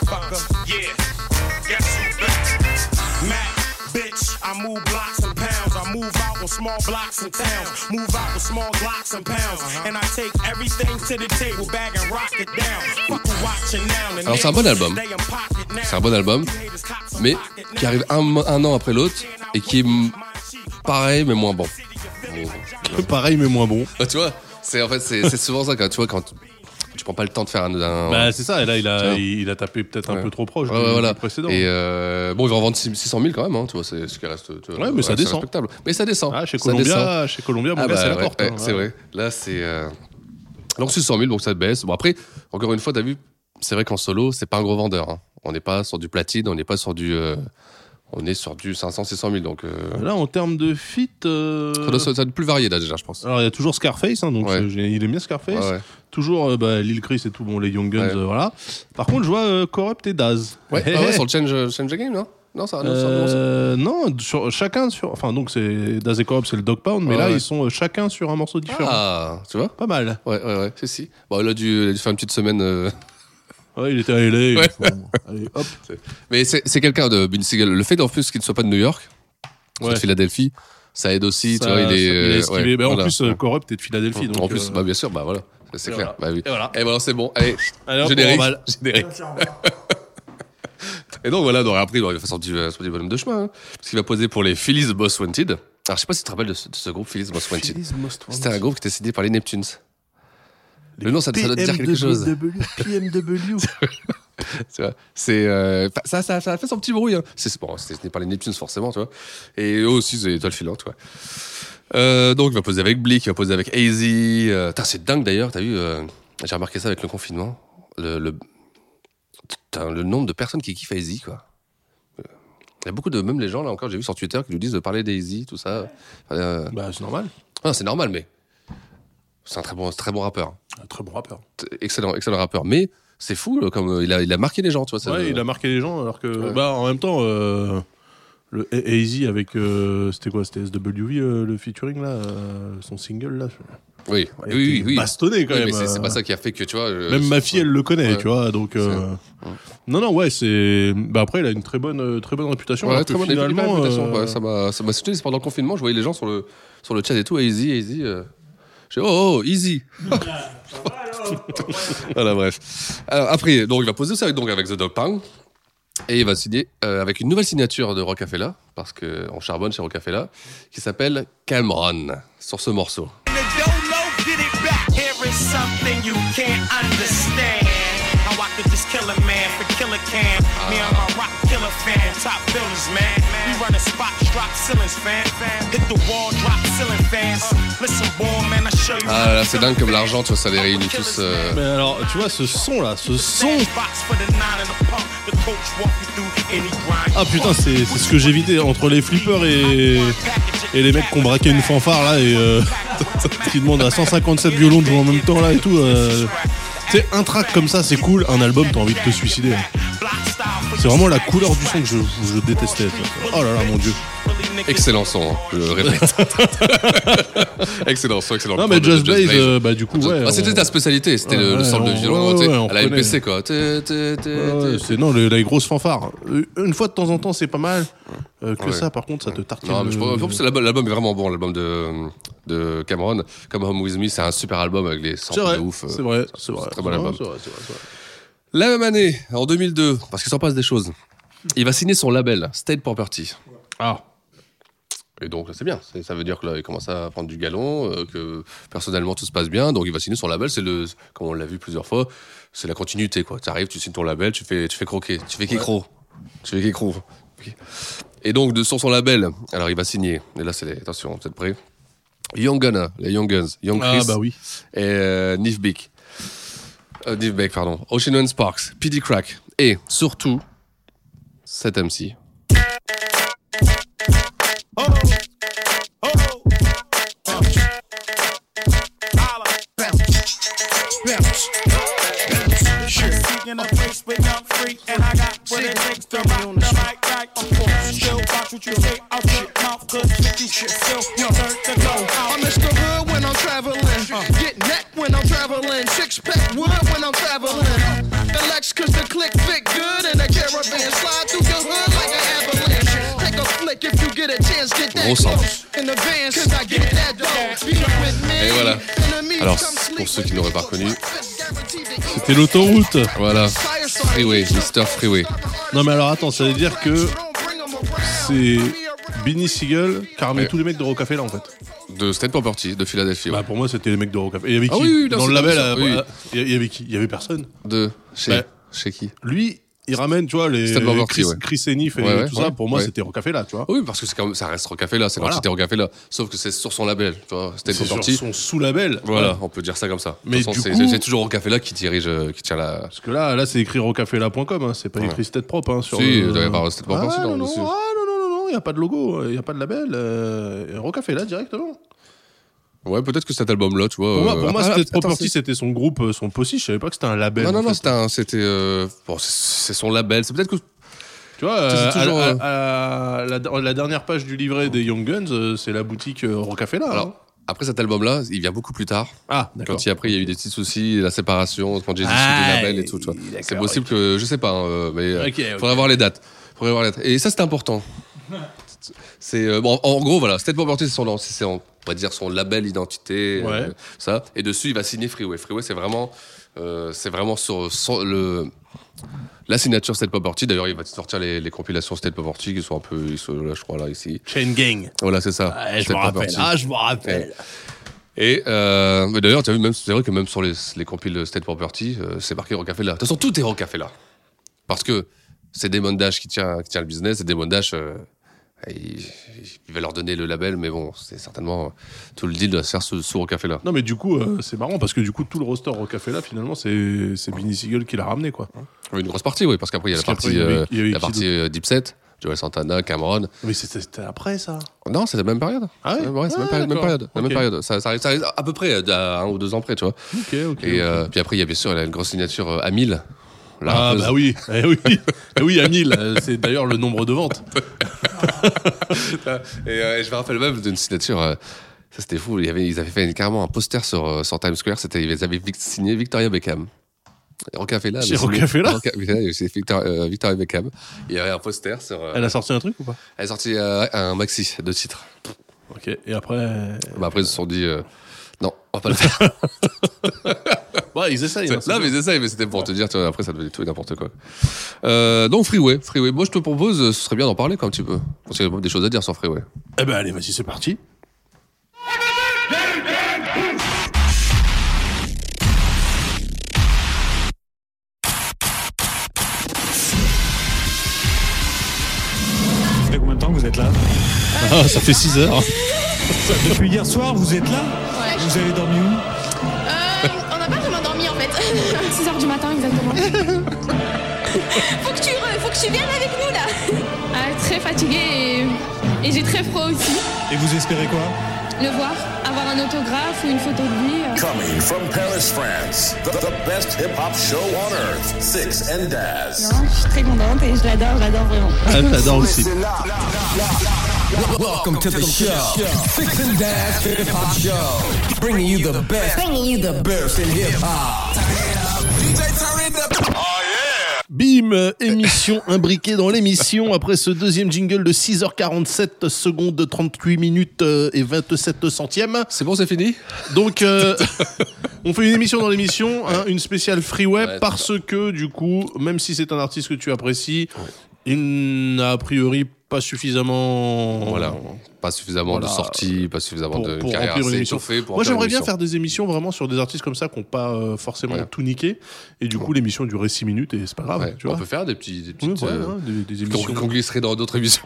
I move blocks and pounds. I move out with small blocks and towns. Move out with small blocks and pounds. And I take everything to the table, bag and rock it down. Watching now. Alors c'est un bon album. C'est un bon album, mais qui arrive un an après l'autre et qui est pareil mais moins bon. Pareil mais moins bon. Tu vois, c'est souvent ça quand tu vois quand tu prends pas le temps de faire un c'est ça, et là il a tapé peut-être un peu trop proche du précédent. Et bon, il va en vendre 600 000 quand même, tu vois, c'est ce qui reste. Mais ça descend. Respectable. Mais ça descend. Chez Columbia, mon gars, c'est la porte. C'est vrai. Là, c'est donc 600 000, donc ça baisse. Bon après, encore une fois, t'as vu, c'est vrai qu'en solo, c'est pas un gros vendeur. On n'est pas sur du platine, on n'est pas sur du... on est sur du 500-600 000. Donc, là, en termes de fit... Ça doit être plus varié, là, déjà, je pense. Alors, il y a toujours Scarface, donc il aime bien Scarface. Ouais. Toujours Lil Chris et tout, les Young Guns, voilà. Par contre, je vois Corrupt et Daz. Ouais, sur le Change Game, non? Non, ça non, chacun sur... Enfin, donc, c'est Daz et Corrupt, c'est le Dog Pound, mais là, ils sont chacun sur un morceau différent. Ah, tu vois? Pas mal. Ouais, si. Bon, il a dû faire une petite semaine... Ouais, il était à LA. Allez, hop. Mais c'est quelqu'un de Beanie Sigel. Le fait en plus qu'il ne soit pas de New York, de Philadelphie, ça aide aussi. Tu vois, il est esquivé. En plus, Corrupt est de Philadelphie. Donc, en plus, bien sûr, voilà. C'est clair. Voilà. Oui. Et voilà, c'est bon. Allez, générique. Et donc voilà, après, il va faire son petit bonhomme de chemin. Parce qu'il va poser pour les Phillies Most Wanted. Alors, je sais pas si tu te rappelles de ce groupe, Phillies Most Wanted. C'était un groupe qui était signé par les Neptunes. Le nom, ça doit te dire quelque chose. PMW. Tu vois, ça a fait son petit bruit. Hein. Ce n'est pas les Neptunes forcément, tu vois. Et eux aussi, c'est des étoiles filantes, tu vois. Donc, il va poser avec Bleak, il va poser avec AZ. C'est dingue d'ailleurs, t'as vu, j'ai remarqué ça avec le confinement. Le nombre de personnes qui kiffent AZ, quoi. Il y a beaucoup même les gens, là encore, j'ai vu sur Twitter, qui nous disent de parler d'AZ, tout ça. C'est normal. Non, c'est normal, mais c'est un très bon rappeur. Un très bon rappeur. Excellent rappeur. Mais c'est fou, comme il a marqué les gens, tu vois. Il a marqué les gens, alors que, en même temps, le AZ avec, c'était quoi? C'était SWV, le featuring, là, son single, là. Oui. Bastonné, quand même. Mais c'est pas ça qui a fait que, tu vois. Même ma fille, elle le connaît, tu vois, donc. Non, c'est. Après, il a une très bonne réputation. Ouais, très bonne finalement, réputation. Ça m'a soutenu, c'est pendant le confinement, je voyais les gens sur le chat et tout, AZ. J'ai easy. Voilà, bref. Alors, après, donc, il va poser ça avec The Dog Pound. Et il va signer avec une nouvelle signature de Rocafella, parce qu'on charbonne chez Rocafella, qui s'appelle Cameron, sur ce morceau. Ah là, c'est dingue comme l'argent, tu vois, ça les réunit tous. Mais alors, tu vois, ce son. Ah putain, c'est ce que j'évitais entre les flippers et les mecs qui ont braqué une fanfare là et qui demandent à 157 violons de jouer en même temps là et tout. Tu sais, un track comme ça, c'est cool. Un album, t'as envie de te suicider. C'est vraiment la couleur du son que je détestais. Oh là là, mon Dieu. Excellent son, je le répète. Excellent son. Non, mais Just Blaze, du coup, c'était ta spécialité, c'était le son de violon, à la MPC, quoi. Non, les grosses fanfares. Une fois de temps en temps, c'est pas mal. Ça, par contre, ça te tartine. Non, mais je pense que l'album est vraiment bon, l'album de Cameron. Come Home With Me, c'est un super album avec les samples de ouf. C'est vrai. Très bon album. La même année, en 2002, parce qu'il s'en passe des choses, il va signer son label, State Property. Ah. Et donc, c'est bien. Ça veut dire que là, il commence à prendre du galon, que personnellement, tout se passe bien. Donc, il va signer son label. Comme on l'a vu plusieurs fois, c'est la continuité, quoi. Tu arrives, tu signes ton label, tu fais croquer, tu fais qu'écro. Okay. Et donc, sur son label, alors, il va signer. Et là, attention, vous êtes prêts? Young Gunna, les Young Guns, Young Chris. Ah, bah oui. Et Nif Beck, Ocean and Sparks, PD Crack. Et surtout, 7MC. In a place with young free, and I got what it takes to rock the mic right. Of course, still watch what you say out your mouth, cause 50 shit still your turn to go out. I'm Mr. Hood when I'm traveling, get neck when I'm traveling, six-pack wood when I'm traveling. The Lex cause the click fit good, and the caravan slide through your hood like an avalanche. Take a flick if you get a chance, get that close in the van, cause I get that dough. Be with me. Et voilà. Alors, pour ceux qui n'auraient pas reconnu, c'était l'autoroute. Voilà. Freeway, Mr. Freeway. Non mais alors attends, ça veut dire que c'est Beanie Sigel qui a ramené tous les mecs de Rocafella en fait. De State Property, de Philadelphie. Bah pour moi c'était les mecs de Rocafella. Il y avait qui dans le label? Il y avait qui? Il y avait personne. Chez qui? Lui il ramène, tu vois, les Chris Enif et tout ça. Pour moi, c'était Rocafella, tu vois. Oui, parce que c'est comme ça reste Rocafella, c'est l'entité Rocafella. Sauf que c'est sur son label, tu vois. C'est sur son sous-label. Voilà, on peut dire ça comme ça. Mais du coup, c'est toujours Rocafella qui tient la. Parce que là, c'est écrit rocafella.com, hein. C'est pas écrit State Prop, hein. Si, il doit y avoir State Prop aussi. Non, il n'y a pas de logo, il n'y a pas de label. Rocafella directement. Ouais, peut-être que cet album-là, tu vois. Pour moi State Property, c'était son groupe, son posse. Je savais pas que c'était un label. Non, c'était. Bon, c'est son label. C'est peut-être que. Tu vois, la dernière page du livret des Young Guns, c'est la boutique Rocafella. Alors, après cet album-là, il vient beaucoup plus tard. Ah, d'accord. Quand après, il y a eu des petits soucis, la séparation, quand j'ai dit du label et tout, tu vois. C'est possible que. Je sais pas, hein, mais. Faudrait voir les dates. Et ça, c'est important. C'est bon, en gros, voilà, State Property, c'est on va dire son label identité, ça. Et dessus, il va signer Freeway. Freeway, c'est vraiment sur la signature State Property. D'ailleurs, il va sortir les compilations State Property qui sont un peu, là, je crois, là, ici. Chain Gang. Voilà, c'est ça. Ouais, je me rappelle. Et mais d'ailleurs, tu as vu, même, c'est vrai que même sur les compiles State Property, c'est marqué Rocafella. De toute façon, tout est Rocafella. Parce que c'est Damon Dash qui tient le business, et Damon Dash, il va leur donner le label, mais bon, c'est certainement tout le deal doit se faire sous Rocafella. Non, mais du coup, c'est marrant parce que du coup, tout le roster Rocafella, finalement, c'est Benny Siegel qui l'a ramené, quoi. Oui, une grosse partie, oui, parce qu'après, il y a la partie Dipset, Joel Santana, Cameron. Mais c'était après, ça? Non, c'est la même période. Ah ouais? C'est la même période. La même période. Ça arrive à peu près à 1 ou 2 ans près, tu vois. Ok. Et puis après, il y a bien sûr une grosse signature à 1000. Bah oui, à 1000, c'est d'ailleurs le nombre de ventes. Et je me rappelle même d'une signature, ça c'était fou, ils avaient fait carrément un poster sur Times Square, ils avaient signé Victoria Beckham. Rocafella. Chez Rocafella c'est Victoria Beckham. Il y avait un poster sur... Elle a sorti un truc ou pas? Elle a sorti un maxi de titres. Ok, et après... Après ils se sont dit... non, on va pas le faire. Ouais, ils essayent. Hein, mais ils essayent, mais c'était pour te dire, tu vois, après ça devenait tout et n'importe quoi. Donc Freeway. Moi je te propose, ce serait bien d'en parler quand un petit peu. Parce qu'il y a des choses à dire sur Freeway. Eh ben allez, vas-y, c'est parti. Ça fait combien de temps que vous êtes là? Ça fait 6 heures. Depuis hier soir, vous êtes là? Ouais. Vous avez dormi où? On n'a pas vraiment dormi en fait. 6h du matin exactement. Faut que tu viennes avec nous là. Très fatiguée et j'ai très froid aussi. Et vous espérez quoi? Le voir, avoir un autographe ou une photo de lui. Coming from Paris, France, the best hip-hop show on earth, Six and Daz. Non, je suis très contente et je l'adore vraiment. Ah, j'adore aussi. Welcome to the show, Six and Daz Hip Hop Show, bringing you the best in hip hop. Bim, émission imbriquée dans l'émission après ce deuxième jingle de 6h47 secondes 38 minutes et 27 centièmes. C'est bon, c'est fini. Donc on fait une émission dans l'émission, hein, une spéciale Freeway parce que du coup, même si c'est un artiste que tu apprécies, il n'a a priori pas suffisamment de sorties, pas suffisamment de carrière assez étoffée. Moi j'aimerais bien faire des émissions vraiment sur des artistes comme ça qui n'ont pas forcément tout niqué, et du coup l'émission durait 6 minutes et c'est pas grave, tu vois. On peut faire des petites des émissions qu'on glisserait dans d'autres émissions.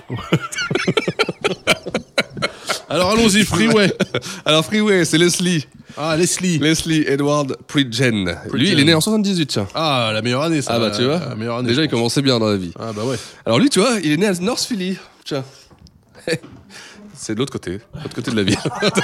Alors allons-y, Freeway. Alors Freeway, c'est Leslie. Ah, Leslie Edward Pridgen. Lui, il est né en 78, tiens. Ah, la meilleure année, ça. Ah bah tu vois, la meilleure année, déjà il commençait bien dans la vie. Ah bah ouais. Alors lui, tu vois, il est né à North Philly. Tiens. C'est de l'autre côté de la ville.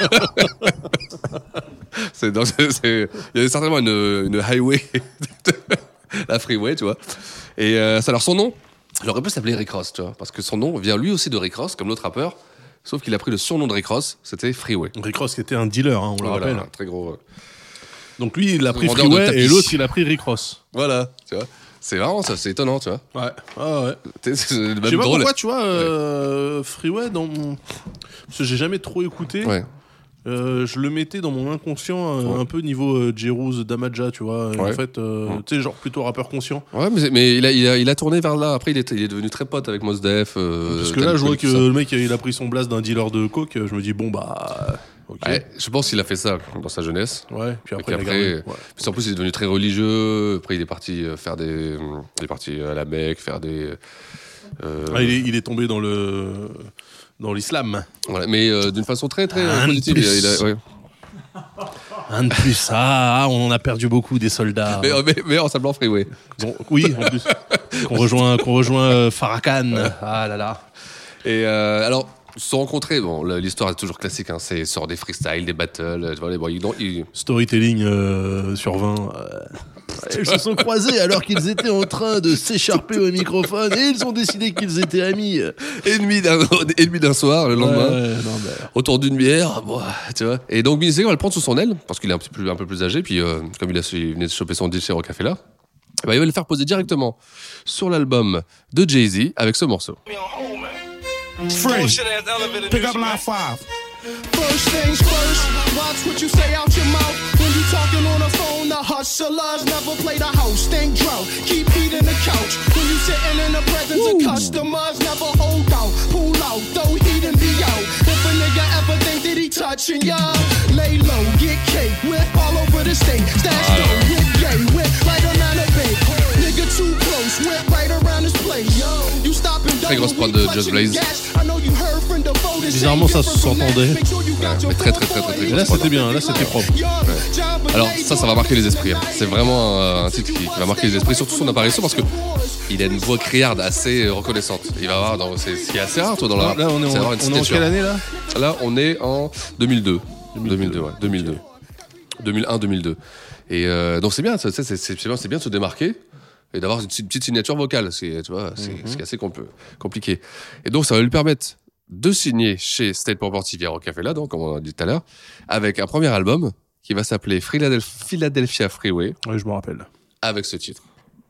Il y a certainement une highway, la Freeway, tu vois. Et alors son nom, il aurait pu s'appeler Rick Ross, tu vois, parce que son nom vient lui aussi de Rick Ross, comme l'autre rappeur. Sauf qu'il a pris le surnom de Rick Ross, c'était Freeway. Rick Ross qui était un dealer, hein, on le rappelle. Un très gros. Donc lui, il a pris Freeway et l'autre, il a pris Rick Ross. Voilà, tu vois. C'est marrant, ça, c'est étonnant, tu vois. Ouais. Ah ouais. Je sais pas pourquoi, tu vois, Freeway, parce que j'ai jamais trop écouté. Ouais. Je le mettais dans mon inconscient un peu niveau Jeruz Damaja, tu vois. En fait, tu sais, genre plutôt rappeur conscient. Ouais, mais il a tourné vers là. Après, il est devenu très pote avec Mos Def. Parce que là, je vois que le mec, il a pris son blast d'un dealer de coke. Je me dis, bon, bah. Okay. Ouais, je pense qu'il a fait ça dans sa jeunesse. Ouais, puis après, puis en plus, il est devenu très religieux. Après, il est parti faire il est parti à la Mecque, faire des. Il est tombé dans l'islam. Voilà, mais d'une façon très très positive. Un de plus. On en a perdu beaucoup des soldats. Mais en Sable Freeway. Bon, oui, en plus. qu'on rejoint Farrakhan. Ah là là. Et alors. Ils se sont rencontrés, bon, l'histoire est toujours classique, hein, c'est sur des freestyles, des battles, tu vois, storytelling sur 20. Ils se sont croisés alors qu'ils étaient en train de s'écharper au microphone et ils ont décidé qu'ils étaient amis. Ennemis d'un soir, le lendemain, autour d'une bière, bon, tu vois. Et donc Benny Siegel va le prendre sous son aile, parce qu'il est un peu plus âgé, puis comme il venait de choper son deal chez Rockefeller, il va le faire poser directement sur l'album de Jay-Z avec ce morceau. Free. Pick up line 5. First things first, watch what you say out your mouth. When you talking on the phone, the hustlers never play the house. Think drought, keep eating the couch. When you sitting in the presence of customers, never hold out. Pull out, throw heat and be out. If a nigga ever think that he touching ya, lay low, get cake, whip all over the state. Stash dough, whip gay, whip right around the bay. Nigga too close, whip right around his place. You stop and très grosse prod de Just Blaze. Bizarrement, ça s'entendait. Mais très. Là, c'était bien, là, c'était propre. Ouais. Alors, ça va marquer les esprits. Hein. C'est vraiment un titre qui va marquer les esprits, surtout son apparition, parce que il a une voix criarde assez reconnaissante. Il va avoir, c'est ce qui est assez rare, toi, dans la rap. Là, on est en quelle année, là ? Là, on est en 2002. 2001-2002. Et donc, c'est bien, c'est bien de se démarquer. Et d'avoir une petite signature vocale, tu vois, c'est assez compliqué. Et donc, ça va lui permettre de signer chez State Property via Rockefeller, donc, comme on a dit tout à l'heure, avec un premier album qui va s'appeler Philadelphia Freeway. Oui, je me rappelle. Avec ce titre.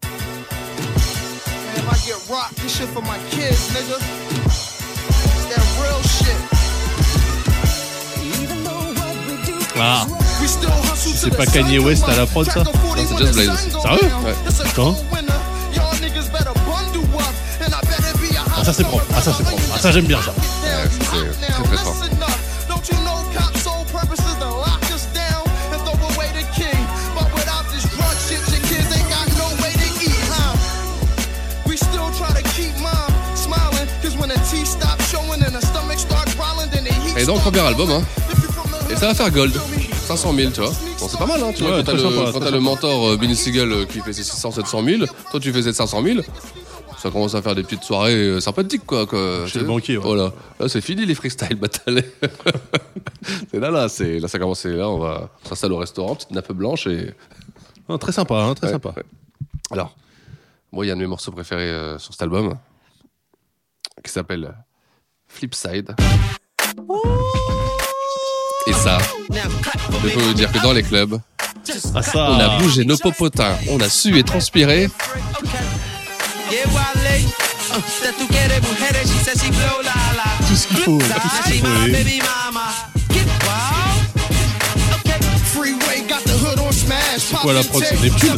Ah, c'est pas Kanye West à la prod, ça ? Non, c'est Just Blaze aussi. Sérieux ? Ouais. Putain. Ah, ça c'est propre. Ah, ça j'aime bien ça. Ouais, c'est très très fort. Et donc, premier album, hein. Et ça va faire gold. 500 000, tu vois. Bon, c'est pas mal, hein. Tu vois, quand t'as le mentor Benny Siegel qui fait ses 600-700 000, toi tu faisais 500 000, ça commence à faire des petites soirées sympathiques, quoi. Chez le banquier, ouais. Voilà. Là, c'est fini les freestyle battles. C'est là, ça commence. Là, on va s'installer au restaurant, petite nappe blanche et. Oh, très sympa, hein, très sympa. Ouais. Alors, moi, il y a un de mes morceaux préférés sur cet album qui s'appelle Flipside. Et ça, je peux vous dire que dans les clubs, on a bougé nos popotins, on a su et transpiré. Tout ce qu'il faut. C'est quoi la prod, c'est Neptune?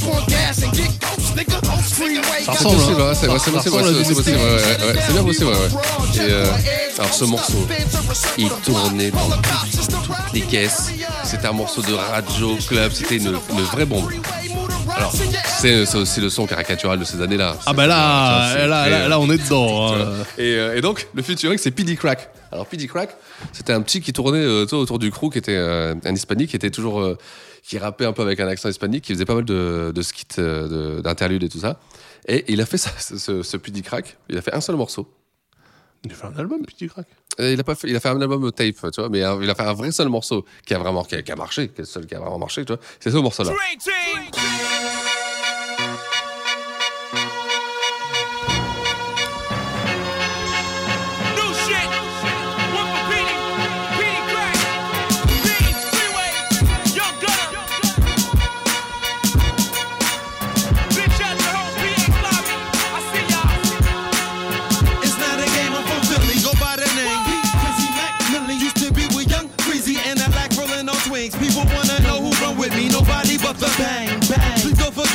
Ça ressemble, hein. C'est bien possible, ouais. Et alors ce morceau, il tournait dans toutes les caisses. C'était un morceau de radio club, c'était une vraie bombe. Alors, c'est aussi le son caricatural de ces années-là. Ah bah là, on est dedans. Hein. Et donc, le featuring, c'est P.D. Crack. Alors, P.D. Crack, c'était un petit qui tournait autour du crew, qui était un hispanique, qui était toujours... qui rappait un peu avec un accent hispanique, qui faisait pas mal de skits, d'interludes et tout ça. Et il a fait ça, ce P.D. Crack. Il a fait un seul morceau. Il a fait un album, P.D. Crack. Il a fait un album tape, tu vois, mais il a fait un vrai seul morceau qui a marché, qui est le seul qui a vraiment marché, tu vois. C'est ce morceau-là.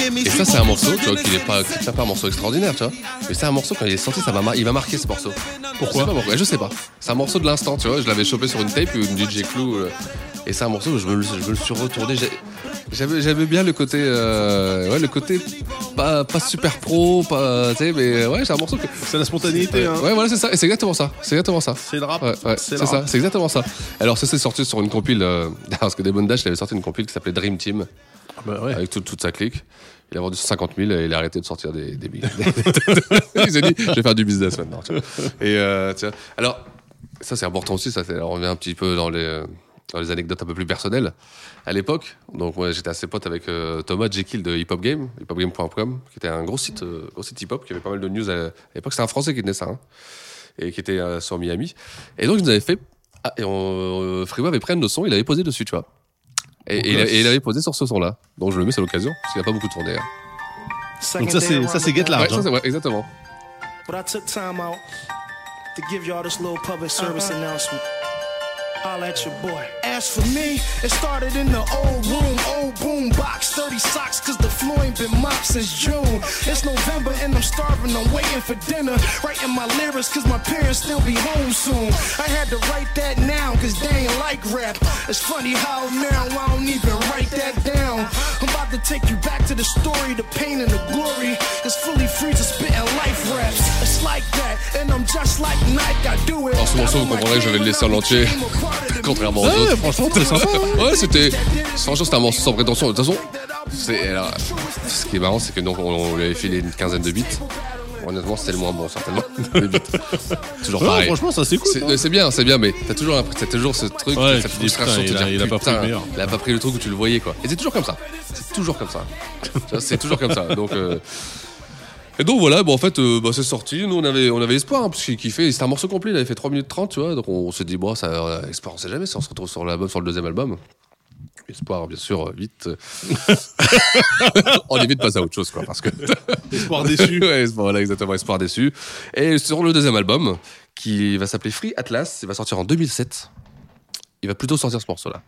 Et ça, c'est un morceau, tu vois, c'est pas un morceau extraordinaire, tu vois. Mais c'est un morceau, quand il est sorti, il va marquer ce morceau. Pourquoi ? Je sais pas. C'est un morceau de l'instant, tu vois. Je l'avais chopé sur une tape, une DJ Clou. Et c'est un morceau où je me le suis retourné. J'avais bien le côté, le côté pas super pro, tu sais, mais ouais, c'est un morceau que. C'est la spontanéité, hein. Ouais, voilà, c'est ça. Et c'est exactement ça. C'est le rap. C'est ça. C'est exactement ça. Alors, ça, c'est sorti sur une compile, parce que Damon Dash, il avait sorti une compile qui s'appelait Dream Team. Avec toute sa clique. Il a vendu 150 000 et il a arrêté de sortir des billes. Il s'est dit, je vais faire du business maintenant. Tu vois. Et tu vois. Alors, ça c'est important aussi, on revient un petit peu dans les anecdotes un peu plus personnelles. À l'époque, donc moi j'étais assez pote avec Thomas Jekyll de Hip Hop Game, hiphopgame.com, qui était un gros site hip-hop, qui avait pas mal de news à l'époque. C'était un Français qui tenait ça, hein, et qui était sur Miami. Et donc il nous avait fait... Freeway avait pris un de nos sons, il avait posé dessus, tu vois. Et il avait posé sur ce son-là. Donc je le mets, c'est l'occasion, parce qu'il n'y a pas beaucoup tourné. Hein. Donc ça c'est Get Large. Ouais, exactement. But I took time out to give y'all this little public service announcement. Holla at your boy. As for me, it started in the old room, old boom box, 30 socks, cause the floor ain't been mopped since June. It's November and I'm starving, I'm waiting for dinner. Writing my lyrics cause my parents still be home soon. I had to write that now cause they ain't like rap. It's funny how now I don't even write that down. I'm about to take you back to the story, the pain and the glory. It's fully free to spitting life raps. It's like that, and I'm just like Nike, I do it. Alors ce morceau, vous comprendrez que je vais le laisser en entier. Contrairement aux autres. Franchement, très sympa. Ouais, franchement, c'était un morceau sans prétention. De toute façon, ce qui est marrant, c'est que donc, on lui avait filé une quinzaine de beats. Honnêtement, c'était le moins bon, certainement. Les beats. Toujours pareil. Franchement, ça c'est cool. C'est bien, mais t'as toujours ce truc, cette frustration de te dire, il a pas pris le meilleur. Il a pas pris le truc où tu le voyais, quoi. Et c'est toujours comme ça. C'est toujours comme ça. Donc, et donc voilà, en fait, c'est sorti. Nous, on avait espoir, hein, parce qu'il kiffait. C'était un morceau complet, il avait fait 3 minutes 30, tu vois. Donc on s'est dit, espoir, on sait jamais si on se retrouve sur le deuxième album. Espoir, bien sûr, vite. On évite de passer à autre chose, quoi, parce que. Espoir déçu. Ouais, voilà, exactement, espoir déçu. Et sur le deuxième album, qui va s'appeler Free Atlas, il va sortir en 2007. Il va plutôt sortir ce morceau-là.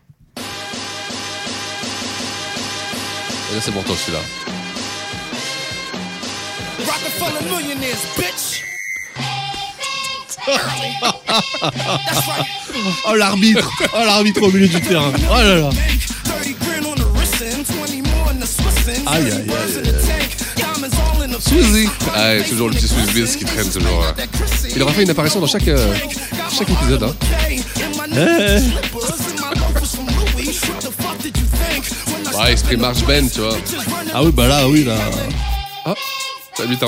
Et là, c'est pour toi, celui-là. Rockefeller millionaires, bitch. Oh l'arbitre au milieu du terrain. Oh là là. Aïe. Sweezy. Ah, toujours le petit Sweezy qui traîne toujours. Il aura fait une apparition dans chaque épisode. Hein. Esprit March Band, tu vois. Ah oui, là. Ah, t'as 8 ans.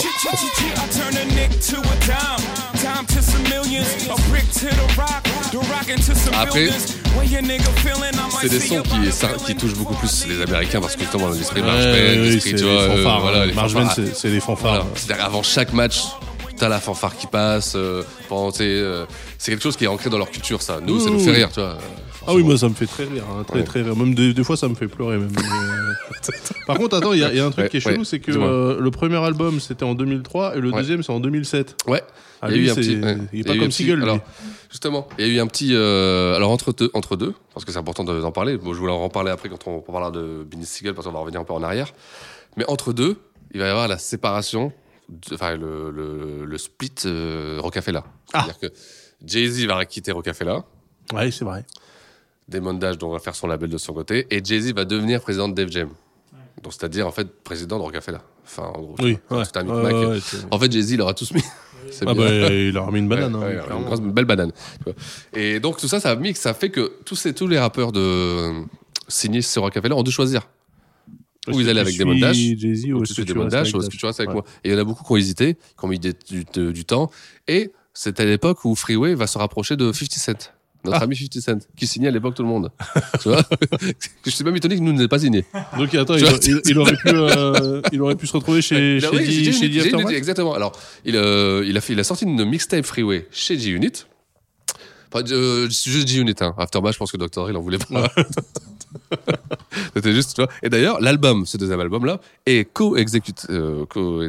Après, c'est des sons qui touchent beaucoup plus les Américains parce que justement l'esprit March Band, l'esprit, tu vois, fanfares, les March Band, c'est les fanfares. Voilà. C'est-à-dire avant chaque match, t'as la fanfare qui passe. C'est quelque chose qui est ancré dans leur culture, ça. Nous, ça nous fait rire, tu vois. Ah oui, moi ça me fait très rire, hein, très rire. Même des fois ça me fait pleurer même. Par contre, attends, il y a un truc qui est chelou, c'est que le premier album c'était en 2003 et le deuxième c'est en 2007. Ouais. Il y a eu un petit. Il est pas comme Seagull. Alors, justement, il y a eu un petit. Alors entre deux, parce que c'est important d'en parler. Bon, je voulais en parler après quand on parlera de Beanie Sigel parce qu'on va revenir un peu en arrière. Mais entre deux, il va y avoir la séparation, le split Rockefeller. C'est-à-dire que Jay-Z va quitter Rockefeller. Ouais, c'est vrai. Damon Dash va faire son label de son côté et Jay-Z va devenir président de Def Jam. Donc c'est-à-dire en fait président de Rockefeller. Enfin en gros. Oui. Tout un micmac. En fait Jay-Z il aura tous mis. Il leur a mis une banane. Une belle banane. Et donc tout ça ça fait que tous les rappeurs signés sur Rockefeller ont dû choisir. Où ils allaient avec Damon Dash, Jay-Z, ou est-ce que tu restes avec moi. Et il y en a beaucoup qui ont hésité, qui ont mis du temps. Et c'est à l'époque où Freeway va se rapprocher de 50 Cent. Notre ami 50 Cent, qui signait à l'époque tout le monde. Tu vois. Je suis même étonné que nous n'ayons pas signé. Donc attends, il aurait pu se retrouver chez G-Unit. Exactement. Alors, il a sorti une mixtape Freeway chez G-Unit. Enfin, juste G-Unit, hein. Aftermath, je pense que Dr. il en voulait pas. C'était juste, tu vois. Et d'ailleurs, ce deuxième album-là, est co-exécutif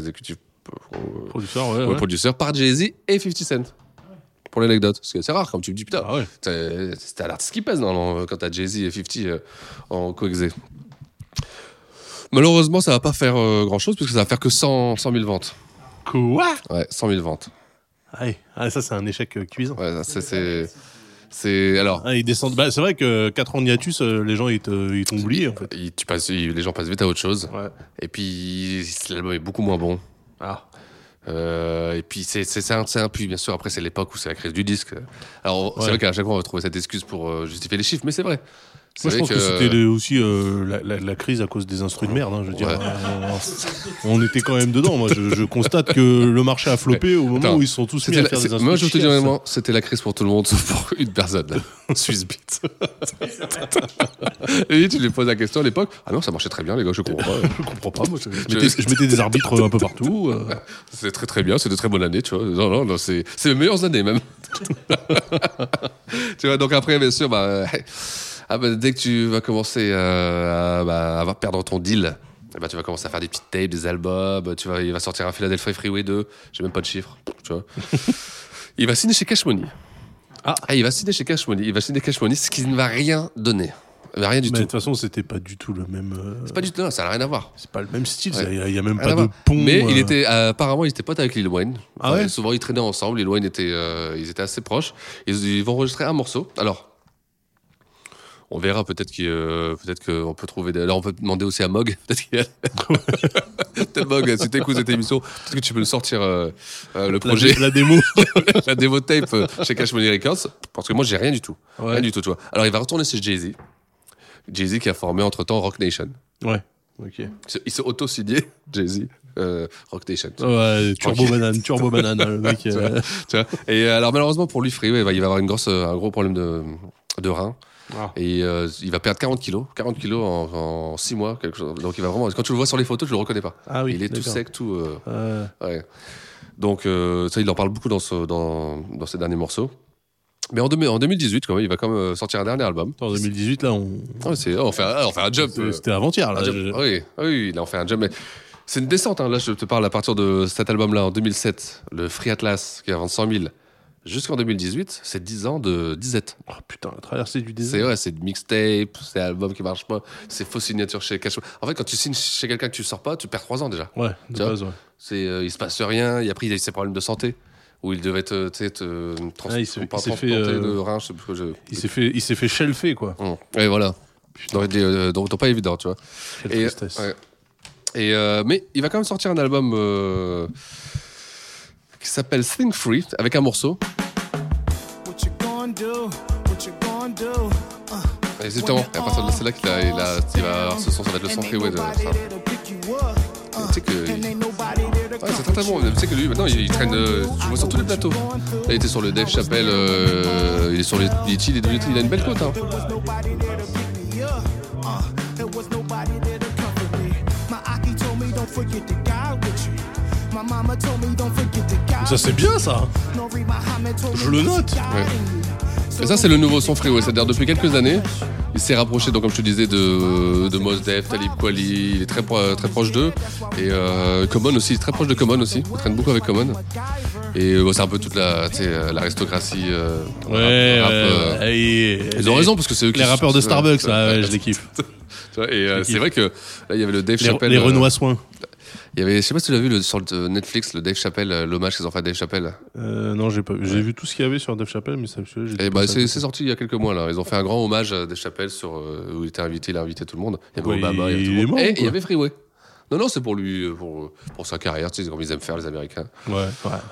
producteur par Jay-Z et 50 Cent. Pour l'anecdote, parce que c'est rare, comme tu me dis, putain, c'est l'artiste qui pèse quand t'as Jay-Z et 50 en co-exé. Malheureusement, ça va pas faire grand-chose, parce que ça va faire que 100 000 ventes. Quoi ? Ouais, 100 000 ventes. Ah, ça, c'est un échec cuisant. Ouais, c'est alors. Ils descendent. Bah, c'est vrai que 4 ans de hiatus, les gens ils t'ont oublié en fait. Les gens passent vite à autre chose. Ouais. Et puis l'album est beaucoup moins bon. Ah. Et puis puis bien sûr après c'est l'époque où c'est la crise du disque. Alors c'est vrai qu'à chaque fois on va trouver cette excuse pour justifier les chiffres, mais c'est vrai. Moi, je pense que c'était aussi la crise à cause des instrus de merde. Hein, je veux dire, on était quand même dedans. Moi, je constate que le marché a floppé au moment où ils sont tous mis à faire des instrus. Moi, je te dis vraiment, c'était la crise pour tout le monde, sauf pour une personne, là. Swiss Beats. Et tu lui poses la question à l'époque. Ah non, ça marchait très bien, les gars, je comprends pas. Je comprends pas. Moi, je mettais des arbitres un peu partout. C'était très très bien, c'était de très bonnes années, tu vois. Non, c'est les meilleures années même. Tu vois, donc après, bien sûr, dès que tu vas commencer à perdre ton deal, tu vas commencer à faire des petites tapes, des albums. Il va sortir un Philadelphia Freeway 2. J'ai même pas de chiffres, tu vois. Il va signer chez Cash Money. Il va signer chez Cash Money. Il va signer Cash Money, ce qui ne va rien donner. Rien du tout. De toute façon, c'était pas du tout le même. C'est pas du tout, ça n'a rien à voir. C'est pas le même style. Il y a même pas de pont. Mais apparemment, il était pote avec Lil Wayne. Souvent, ils traînaient ensemble. Lil Wayne ils étaient assez proches. Ils vont enregistrer un morceau. Alors. On verra, peut-être qu'on peut trouver. Alors, on peut demander aussi à Mog. Peut-être Mog, si t'écoutes cette émission, peut-être que tu peux nous sortir le projet. La démo. La démo tape chez Cash Money Records. Parce que moi, j'ai rien du tout. Ouais. Rien du tout, tu vois. Alors, il va retourner chez Jay-Z. Jay-Z qui a formé entre-temps Rock Nation. Ouais, ok. Il s'est auto-signé, Jay-Z. Rock Nation. Ouais, Turbo Banane, le mec. Tu vois. Et alors, malheureusement, pour lui, Freeway, il va avoir un gros problème de rein. Et il va perdre 40 kilos en 6 mois, quelque chose. Donc il va vraiment. Quand tu le vois sur les photos, tu le reconnais pas. Ah oui, il est tout sec, tout. Ouais. Donc ça, il en parle beaucoup dans ses derniers morceaux. Mais en 2018, quand même, il va quand même sortir un dernier album. En 2018, là, on fait un jump. C'était avant-hier, là. Oui, là, on fait un jump. Mais c'est une descente. Hein. Là, je te parle à partir de cet album-là en 2007, le Free Atlas, qui a vendu 100 000. Jusqu'en 2018, c'est 10 ans de disette. Oh putain, la traversée du désert. C'est de mixtape, c'est album qui marche pas, c'est fausse signature chez Cash. En fait, quand tu signes chez quelqu'un que tu sors pas, tu perds 3 ans déjà. Ouais, de base, ouais. Il se passe rien, et après il a eu ses problèmes de santé, où il devait te transplanter de rein, je sais plus que il s'est fait shelfer, quoi. Et voilà. Donc pas évident, tu vois. Quelle tristesse. Mais il va quand même sortir un album qui s'appelle Think Free, avec un morceau. Et c'est à partir de là, c'est là qu'il va ce son, ça va être le son Freeway de ça. Tu sais que c'est très très bon. Tu sais que lui maintenant il traîne, tu vois sur tous les plateaux. Là il était sur le Dave Chappelle, il est sur les BET, il a une belle cote, hein. Ça c'est bien ça. Je le note. Ouais. Et ça c'est le nouveau son Freeway, c'est-à-dire depuis quelques années, il s'est rapproché, donc comme je te disais, de Mos Def, Talib Kweli, il est très proche d'eux. Et Common aussi, très proche de Common aussi, il traîne beaucoup avec Common. Et c'est un peu toute l'aristocratie rap. Ils ont raison parce que c'est eux qui... Les rappeurs de Starbucks, là, je les kiffe. Et c'est vrai que là il y avait le Dave Chappelle. Les Renois Soins. Il y avait, je sais pas si tu l'as vu sur Netflix, le Dave Chappelle, l'hommage qu'ils ont fait à Dave Chappelle. Non, j'ai pas vu. J'ai vu tout ce qu'il y avait sur Dave Chappelle, mais ça, c'est sorti il y a quelques mois là. Ils ont fait un grand hommage à Dave Chappelle où il était invité, il a invité tout le monde. Il y avait Obama, il y avait tout le monde. Et il y avait Freeway. Non, c'est pour lui, pour sa carrière, tu sais, comme ils aiment faire les Américains. Ouais.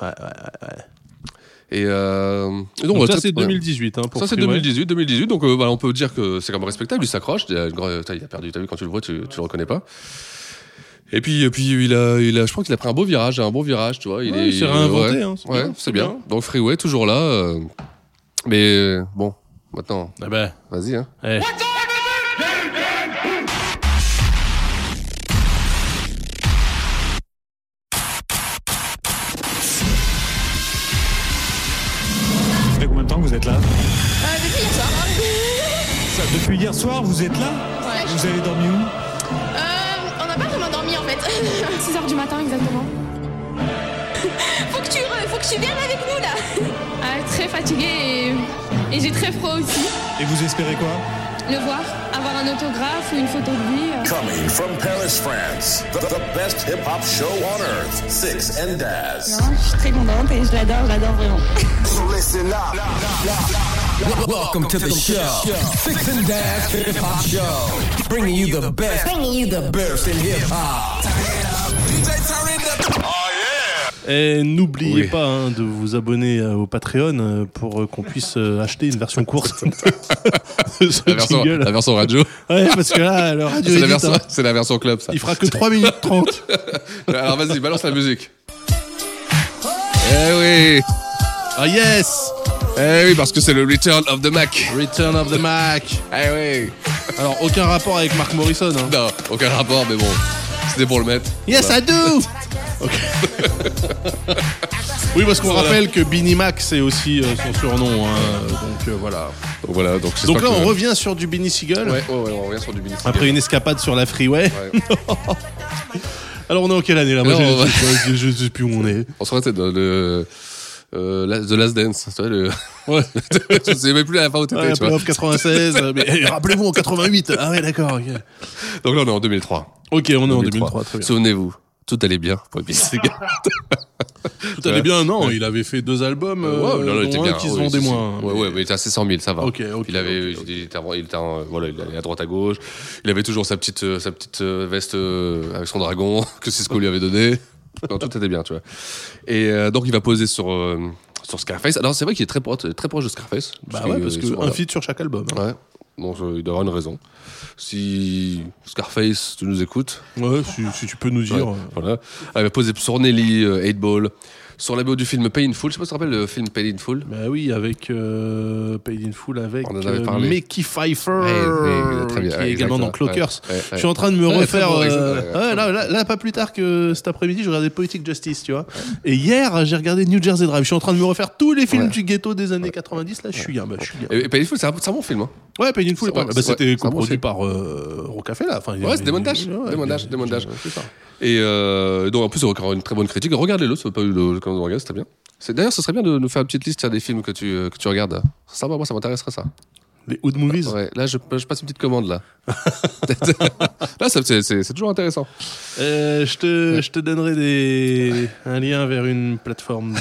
Et donc ça c'est 2018 hein, pour ça c'est 2018 donc on peut dire que c'est quand même respectable, il s'accroche, il a perdu, t'as vu, quand tu le vois tu le reconnais pas. Et puis il a je crois qu'il a pris un beau virage, tu vois, il s'est réinventé, c'est bien. Donc Freeway toujours là, mais bon, maintenant vas-y hein. Ça fait combien de temps que vous êtes là ? Depuis hier soir. Depuis hier soir, vous êtes là ? Ouais. Vous avez dormi où ? On n'a pas vraiment dormi en fait. 6h du matin exactement. Faut que tu viennes avec nous là. Très fatiguée et j'ai très froid aussi. Et vous espérez quoi ? le voir, avoir un autographe ou une photo de lui. Coming from Paris, France, the best hip-hop show on earth, Six and Daz. Non, je suis très contente et je l'adore vraiment. So listen up. Welcome to the show, Six and Daz Hip Hop Show, bringing you the best in hip hop. Et n'oubliez pas de vous abonner au Patreon pour qu'on puisse acheter une version courte de ce la version radio. Ouais, parce que là, le radio c'est la version club, ça. Il fera que 3 minutes 30. Alors vas-y, balance la musique. Eh oui. Ah yes. Eh oui, parce que c'est le Return of the Mac. Return of the Mac. Eh oui. Alors, aucun rapport avec Mark Morrison. Hein. Non, aucun rapport, mais bon, c'était pour le mettre. Yes, voilà. I do. Okay. Oui, parce qu'on rappelle que Beanie Mac, c'est aussi son surnom. Hein, donc voilà. Donc là, on revient sur du Beanie Sigel. Ouais, on revient sur du Beanie Sigel. Après une escapade sur la freeway. Ouais. Alors, on est en quelle année là? Moi, je sais plus où on est. On se retrouve dans le... The Last Dance, tu vois, ouais. Je sais même plus à la fin où t'étais, tu vois. 96, mais rappelez-vous en 88. Ah ouais, d'accord. Okay. Donc là, on est en 2003. Ok, on est en 2003, très bien. Souvenez-vous, tout allait bien pour Beanie Sigel. Tout allait bien, non, il avait fait 2 albums, il était bien, qui se vendaient moins. Ouais, mais il était assez 100 000, ça va. Ok. Il allait à droite à gauche. Il avait toujours sa petite veste avec son dragon que Cisco lui avait donné. Non, tout était bien, tu vois. Et donc il va poser sur Scarface. Alors c'est vrai qu'il est très proche de Scarface. Bah ouais, parce que un feat sur chaque album. Hein. Ouais. Donc il doit avoir une raison. Si Scarface, tu nous écoutes. Ouais, si tu peux nous dire. Ouais, voilà. Il va poser sur Nelly, 8 Ball. Sur la BO du film Paid in Full, je sais pas si tu te rappelles le film Paid in Full. Bah oui, avec Paid in Full avec Mickey Pfeiffer, très bien, qui est également dans Clockers. Je suis en train de me refaire. Là, pas plus tard que cet après-midi, je regardais Poetic Justice, tu vois. Et hier, j'ai regardé New Jersey Drive. Je suis en train de me refaire tous les films du ghetto des années 90. Là, je suis bien. Et Paid in Full, c'est un bon film. Hein. Ouais, Paid in Full, c'était coproduit par Rocafella. Enfin, ouais, c'est des montages. C'est ça. Et donc en plus, il y a encore une très bonne critique. Regardez-le, ça n'a pas eu de regarder, c'était bien. D'ailleurs, ce serait bien de nous faire une petite liste des films que tu regardes. Ça, moi, ça m'intéresserait, ça. Les Hood Movies. Ouais, là, je passe une petite commande, là. Là, c'est toujours intéressant. Je te donnerai un lien vers une plateforme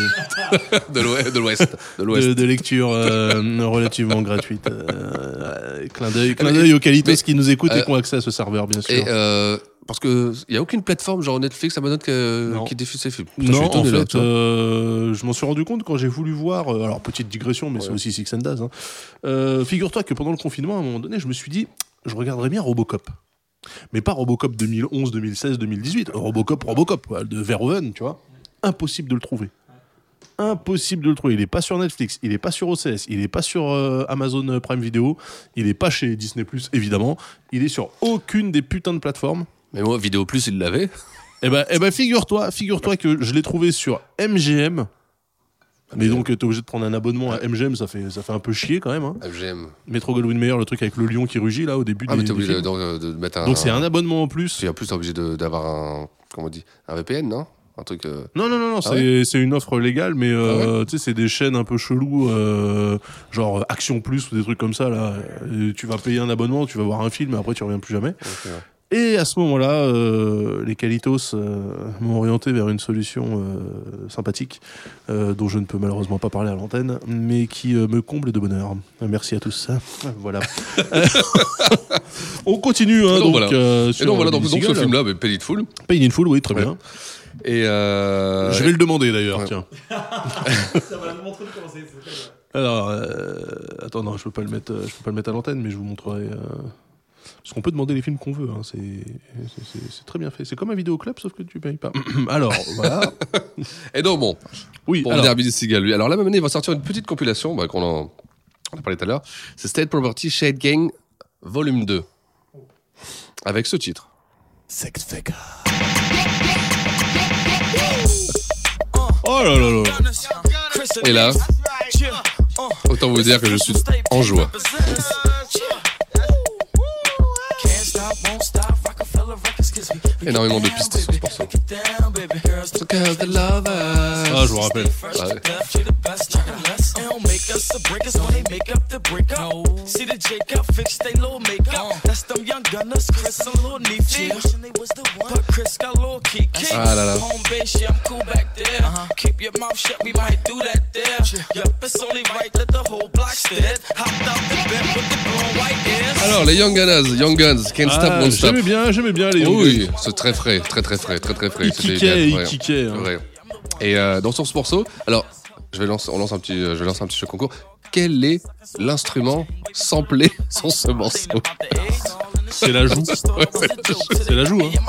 de l'Ouest. De lecture relativement gratuite. Clin d'œil aux qualités qui nous écoutent et qui ont accès à ce serveur, bien sûr. Et parce qu'il n'y a aucune plateforme, genre Netflix, Amazon, qui diffuse ces films. Non, en fait, je m'en suis rendu compte quand j'ai voulu voir... alors, petite digression, mais c'est aussi Six and Daz. Hein. Figure-toi que pendant le confinement, à un moment donné, je me suis dit, je regarderais bien Robocop. Mais pas Robocop 2011, 2016, 2018. Robocop, de Verhoeven, tu vois. Impossible de le trouver. Impossible de le trouver. Il n'est pas sur Netflix, il n'est pas sur OCS, il n'est pas sur Amazon Prime Video, il n'est pas chez Disney+, évidemment. Il est sur aucune des putains de plateformes. Mais moi, Vidéo Plus, il l'avait. Eh ben, figure-toi que je l'ai trouvé sur MGM. Mais donc, t'es obligé de prendre un abonnement à MGM, ça fait un peu chier quand même. Hein. MGM. Metro Goldwyn Mayer, le truc avec le lion qui rugit là au début. Mais t'es obligé de mettre Donc c'est un abonnement en plus. Et en plus, t'es obligé d'avoir un VPN, non? Un truc. Non, c'est une offre légale, mais tu sais, c'est des chaînes un peu cheloues, genre Action Plus ou des trucs comme ça là. Et tu vas payer un abonnement, tu vas voir un film, et après tu reviens plus jamais. Okay. Et à ce moment-là, les Qualitos m'ont orienté vers une solution sympathique, dont je ne peux malheureusement pas parler à l'antenne, mais qui me comble de bonheur. Merci à tous. Voilà. On continue. Hein, donc ce film-là, Paid in Full. Paid in Full, oui, très bien. Et je vais le demander d'ailleurs, tiens. Ça va nous montrer comment c'est. Alors, attends, non, je peux pas le mettre à l'antenne, mais je vous montrerai. Parce qu'on peut demander les films qu'on veut, hein. C'est très bien fait. C'est comme un vidéoclub, sauf que tu payes pas. Alors, voilà. Et donc, bon, oui, pour revenir à Beanie Sigel, lui. Alors, la même année, il va sortir une petite compilation, on a parlé tout à l'heure. C'est State Property Shade Gang Volume 2. Avec ce titre. Sex Figure. Oh là là là. Et là, autant vous dire que je suis en joie. Énormément de pistes sur ce morceau. Ah, je vous rappelle. Ah là là. Alors les Young Guns, Can't Stop, Won't Stop. J'aimais bien les Young Guns. Oui, c'est très frais, très frais. Il kickait. Vrai. Et dans ce morceau, alors je vais lancer un petit jeu concours. Quel est l'instrument samplé sur ce morceau? C'est la joue. C'est la joue, hein.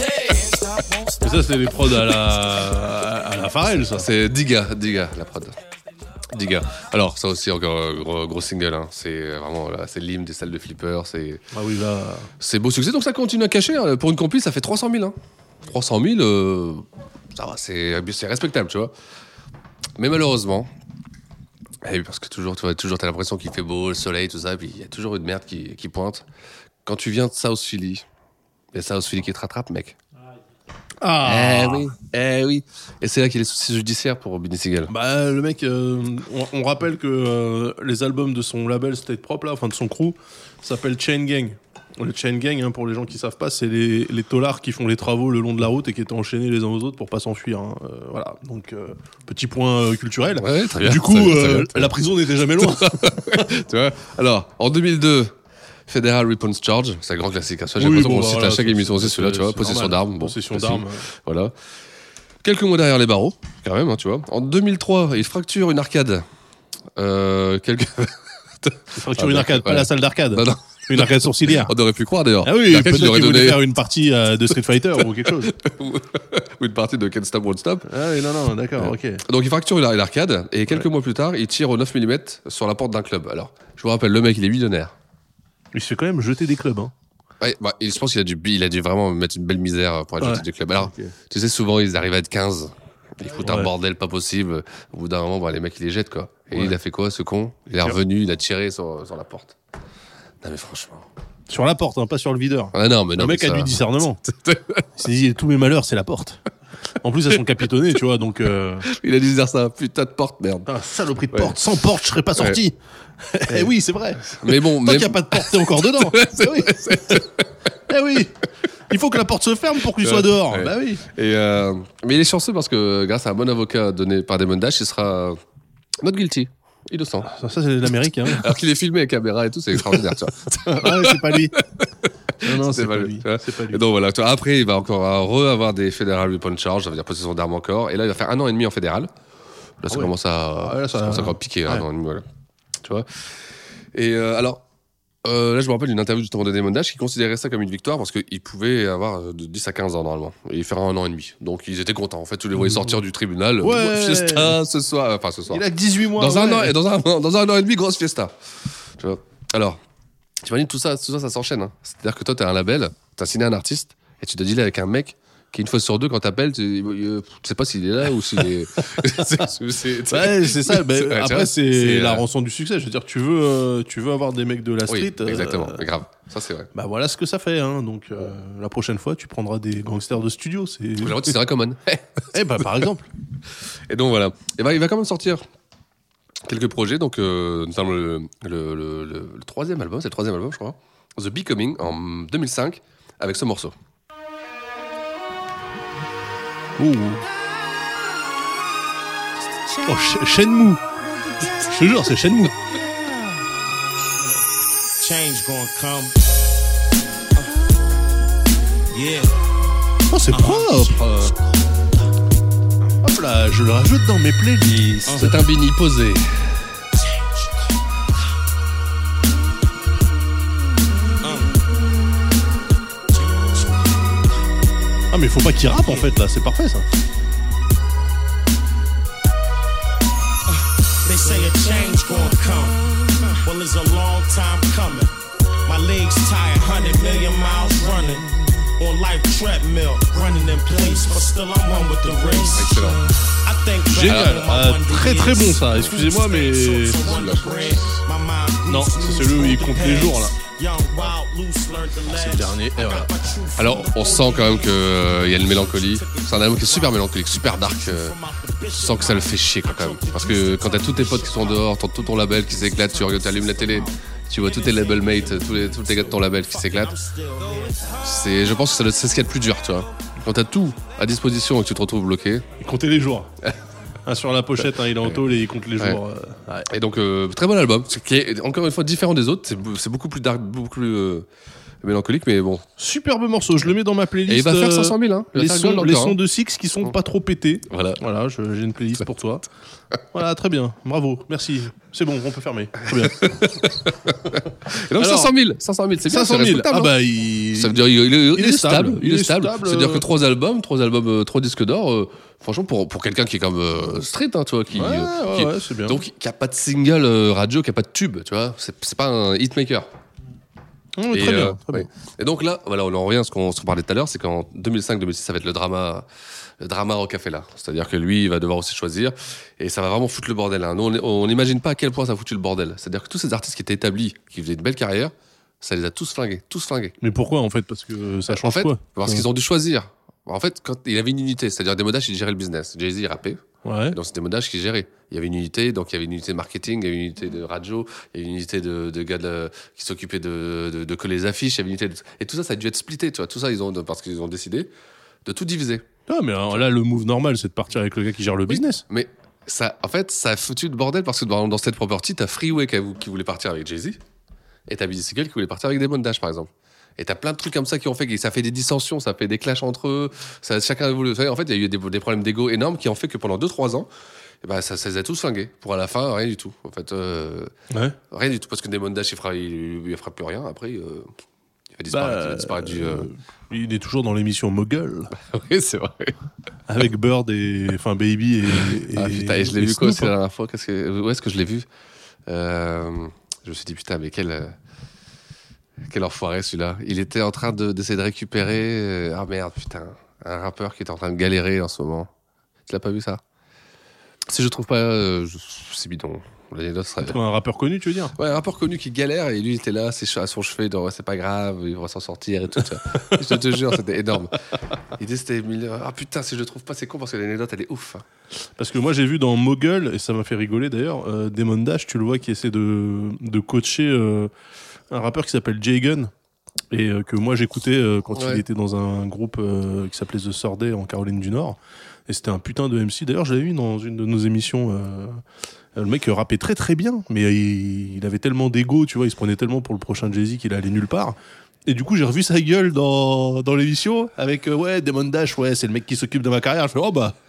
Et ça, c'est les prods à la Pharrell, ça. C'est Diga, la prod. Diga. Alors, ça aussi, encore gros single, hein. C'est vraiment, là, c'est l'hymne des salles de flipper, c'est... Ah oui, là... C'est beau succès, donc ça continue à cacher, hein. Pour une compil, ça fait 300 000, hein. 300 000, ça va, c'est respectable, tu vois. Mais malheureusement, parce que toujours t'as l'impression qu'il fait beau, le soleil, tout ça, puis il y a toujours une merde qui pointe. Quand tu viens de South Philly, il y a South Philly qui te rattrape, mec. Ah. Eh oui. Et c'est là qu'il y a les soucis judiciaires pour Benny Siegel. Bah, le mec, on rappelle que les albums de son label State Prop, là, enfin de son crew, s'appellent Chain Gang. Le Chain Gang, hein, pour les gens qui savent pas, c'est les taulards qui font les travaux le long de la route et qui étaient enchaînés les uns aux autres pour pas s'enfuir. Hein. Voilà, donc petit point culturel. Ouais, très bien. Du coup, la prison n'était jamais loin. Tu vois. Alors, en 2002, Federal Weapons Charge, c'est un grand classique. J'ai l'impression qu'on le cite à chaque émission aussi, celui-là, tu vois. Possession d'armes. Possession d'armes. Voilà. Quelques mois derrière les barreaux, quand même, hein, tu vois. En 2003, il fracture une arcade. Il fracture une arcade, pas la salle d'arcade. Non. Une arcade sourcilière. On aurait pu croire d'ailleurs. Ah oui, peut-être qu'il voulait faire une partie de Street Fighter ou quelque chose. Ou une partie de Can't Stop, Won't Stop. Ah oui, non, d'accord, ok. Donc il fracture l'arcade et quelques mois plus tard, il tire au 9 mm sur la porte d'un club. Alors, je vous rappelle, le mec, il est millionnaire. Il se fait quand même jeter des clubs, hein. Ouais, bah, je pense qu'il a dû vraiment mettre une belle misère pour être jeté du club. Alors, tu sais, souvent, ils arrivent à être 15. Ils foutent un bordel pas possible. Au bout d'un moment, bah, les mecs, ils les jettent, quoi. Et il a fait quoi, ce con? Il est revenu, il a tiré sur la porte. Non, mais franchement. Sur la porte, hein, pas sur le videur. Ah non, mais non. Le mec a du discernement. Il s'est dit, tous mes malheurs, c'est la porte. En plus, elles sont capitonnées, tu vois, donc... Il a dû se dire ça, putain de porte, merde. Ah, saloperie de porte. Sans porte, je serais pas sorti. Eh oui, c'est vrai. Mais bon... Tant qu'il n'y a pas de porte, t'es encore dedans. Eh oui. Il faut que la porte se ferme pour qu'il soit dehors. Ouais. Bah oui. Et mais il est chanceux parce que grâce à un bon avocat donné par Damon Dash, il sera not guilty. Innocent. Ça c'est l'Amérique. Hein. Alors qu'il est filmé avec caméra et tout, c'est extraordinaire, tu vois. Ah ouais, c'est pas lui. Non, c'est pas lui. C'est pas lui. Et donc voilà, après il va encore avoir des Federal Weapon Charge, ça veut dire possession d'armes encore. Et là il va faire 1 an et demi en fédéral. Là ça commence à encore piquer, 1 an et demi, voilà. Tu vois. Et alors. Là, je me rappelle d'une interview justement de Damon Dash qui considérait ça comme une victoire parce qu'il pouvait avoir de 10 à 15 ans normalement et faire 1 an et demi. Donc ils étaient contents. En fait, tu les voyais sortir du tribunal. Fiesta ce soir. Enfin, ce soir. Il a 18 mois. Dans un an et demi, grosse fiesta. Tu vois. Alors, tu imagines tout ça s'enchaîne. Hein. C'est-à-dire que toi, t'as un label, t'as signé un artiste et tu te deals avec un mec qui une fois sur deux, quand t'appelles, tu sais pas s'il est là ou s'il est... c'est ça. Après, c'est la rançon du succès. Je veux dire, tu veux avoir des mecs de la street. Oui, exactement. Grave. Ça, c'est vrai. Bah voilà ce que ça fait. Hein. Donc, la prochaine fois, tu prendras des gangsters de studio. Aujourd'hui, tu seras Common. Par exemple. Et donc, voilà. Et il va quand même sortir quelques projets. Donc, notamment le troisième album. C'est le troisième album, je crois. The Becoming, en 2005, avec ce morceau. Oh, Shenmue. Je te jure, c'est Shenmue. Change gonna come. Yeah. Oh, c'est propre. Hop là, je le rajoute dans mes playlists. C'est un Benny posé. Ah mais faut pas qu'il rappe en fait là, c'est parfait ça. They say a change gonna come. Well, it's a long time coming. My legs tired, 100 million miles running. On life treadmill, running in place, but still I'm one with the race. Excellent. I think génial, très très bon ça, excusez-moi mais... Non, c'est celui où il compte les jours là. C'est le dernier, et voilà. Alors, on sent quand même qu'il y a une mélancolie. C'est un album qui est super mélancolique, super dark. Tu sens que ça le fait chier quand même. Parce que quand t'as tous tes potes qui sont dehors, t'as tout ton label qui s'éclate, tu allumes la télé, tu vois tous tes label mates, tous les gars de ton label qui s'éclatent. Je pense que c'est ce qu'il y a de plus dur, tu vois. Quand t'as tout à disposition et que tu te retrouves bloqué. Et compter les jours. Sur la pochette, il est en tôle et il compte les jours. Et donc, très bon album, qui est encore une fois différent des autres. C'est beaucoup plus dark, beaucoup plus mélancolique, mais bon. Superbe morceau, je le mets dans ma playlist. Et il va faire 500 000, hein. Les sons de Six qui sont pas trop pétés. Voilà, j'ai une playlist pour toi. Voilà, très bien, bravo, merci. C'est bon, on peut fermer. Très bien. Et donc, 500 000, c'est bien, 500 000. Ah bah, ça veut dire il est stable. Il est stable. C'est-à-dire que 3 albums, 3 disques d'or. Franchement, pour quelqu'un qui est comme street, hein, tu vois, qui c'est bien. Donc, qui a pas de single radio, qui a pas de tube, tu vois, c'est pas un hitmaker. Très bien. Et donc là, voilà, on en revient à ce qu'on se parlait tout à l'heure, c'est qu'en 2005-2006, ça va être le drama Rockefeller. C'est-à-dire que lui, il va devoir aussi choisir, et ça va vraiment foutre le bordel. Hein. Nous, on n'imagine pas à quel point ça a foutu le bordel. C'est-à-dire que tous ces artistes qui étaient établis, qui faisaient une belle carrière, ça les a tous flingués. Mais pourquoi en fait? Parce que ça change quoi? Parce qu'ils ont dû choisir. En fait, quand il avait une unité, c'est-à-dire Demodash, il gérait le business. Jay-Z, il rappait. Ouais. Donc c'était Demodash qui gérait. Il y avait une unité, donc il y avait une unité de marketing, il y avait une unité de radio, il y avait une unité de gars qui s'occupaient de coller les affiches, il y avait une unité et tout ça, ça a dû être splitté, tu vois. Tout ça, parce qu'ils ont décidé de tout diviser. Ah, mais alors, là, le move normal, c'est de partir avec le gars qui gère le business. Mais ça, en fait, ça a foutu le bordel parce que dans cette property, t'as Freeway qui voulait partir avec Jay-Z et t'as Beanie Sigel qui voulait partir avec Demodash, par exemple. Et t'as plein de trucs comme ça qui ont fait que ça fait des dissensions, ça fait des clashs entre eux. Chacun a voulu. En fait, il y a eu des problèmes d'ego énormes qui ont fait que pendant 2-3 ans, ça les a tous flingués. Pour à la fin, rien du tout. En fait, rien du tout. Parce que Demodash, il fera plus rien. Après, il va disparaître du. Il est toujours dans l'émission Mogul. Oui, c'est vrai. Avec Bird enfin Baby et. Ah putain, et je l'ai vu quoi aussi la dernière fois? Où est-ce que je l'ai vu? Je me suis dit putain, mais quel enfoiré celui-là. Il était en train d'essayer de récupérer. Ah merde, putain. Un rappeur qui est en train de galérer en ce moment. Tu l'as pas vu ça? Si je trouve pas. C'est bidon. L'anecdote serait. Un rappeur connu, tu veux dire? Ouais, un rappeur connu qui galère et lui il était là, à son chevet, donc c'est pas grave, il va s'en sortir et tout ça. Je te jure, c'était énorme. Il disait c'était ah putain, si je le trouve pas, c'est con parce que l'anecdote elle est ouf. Parce que moi j'ai vu dans Mogul, et ça m'a fait rigoler d'ailleurs, Demodash, tu le vois qui essaie de coacher un rappeur qui s'appelle Jay Gunn. Et que moi j'écoutais quand il était dans un groupe qui s'appelait The Sorday en Caroline du Nord. Et c'était un putain de MC. D'ailleurs, je l'avais vu dans une de nos émissions. Le mec rappait très très bien, mais il avait tellement d'ego, tu vois, il se prenait tellement pour le prochain Jay-Z qu'il allait nulle part. Et du coup, j'ai revu sa gueule dans l'émission avec Demodash, c'est le mec qui s'occupe de ma carrière. Je fais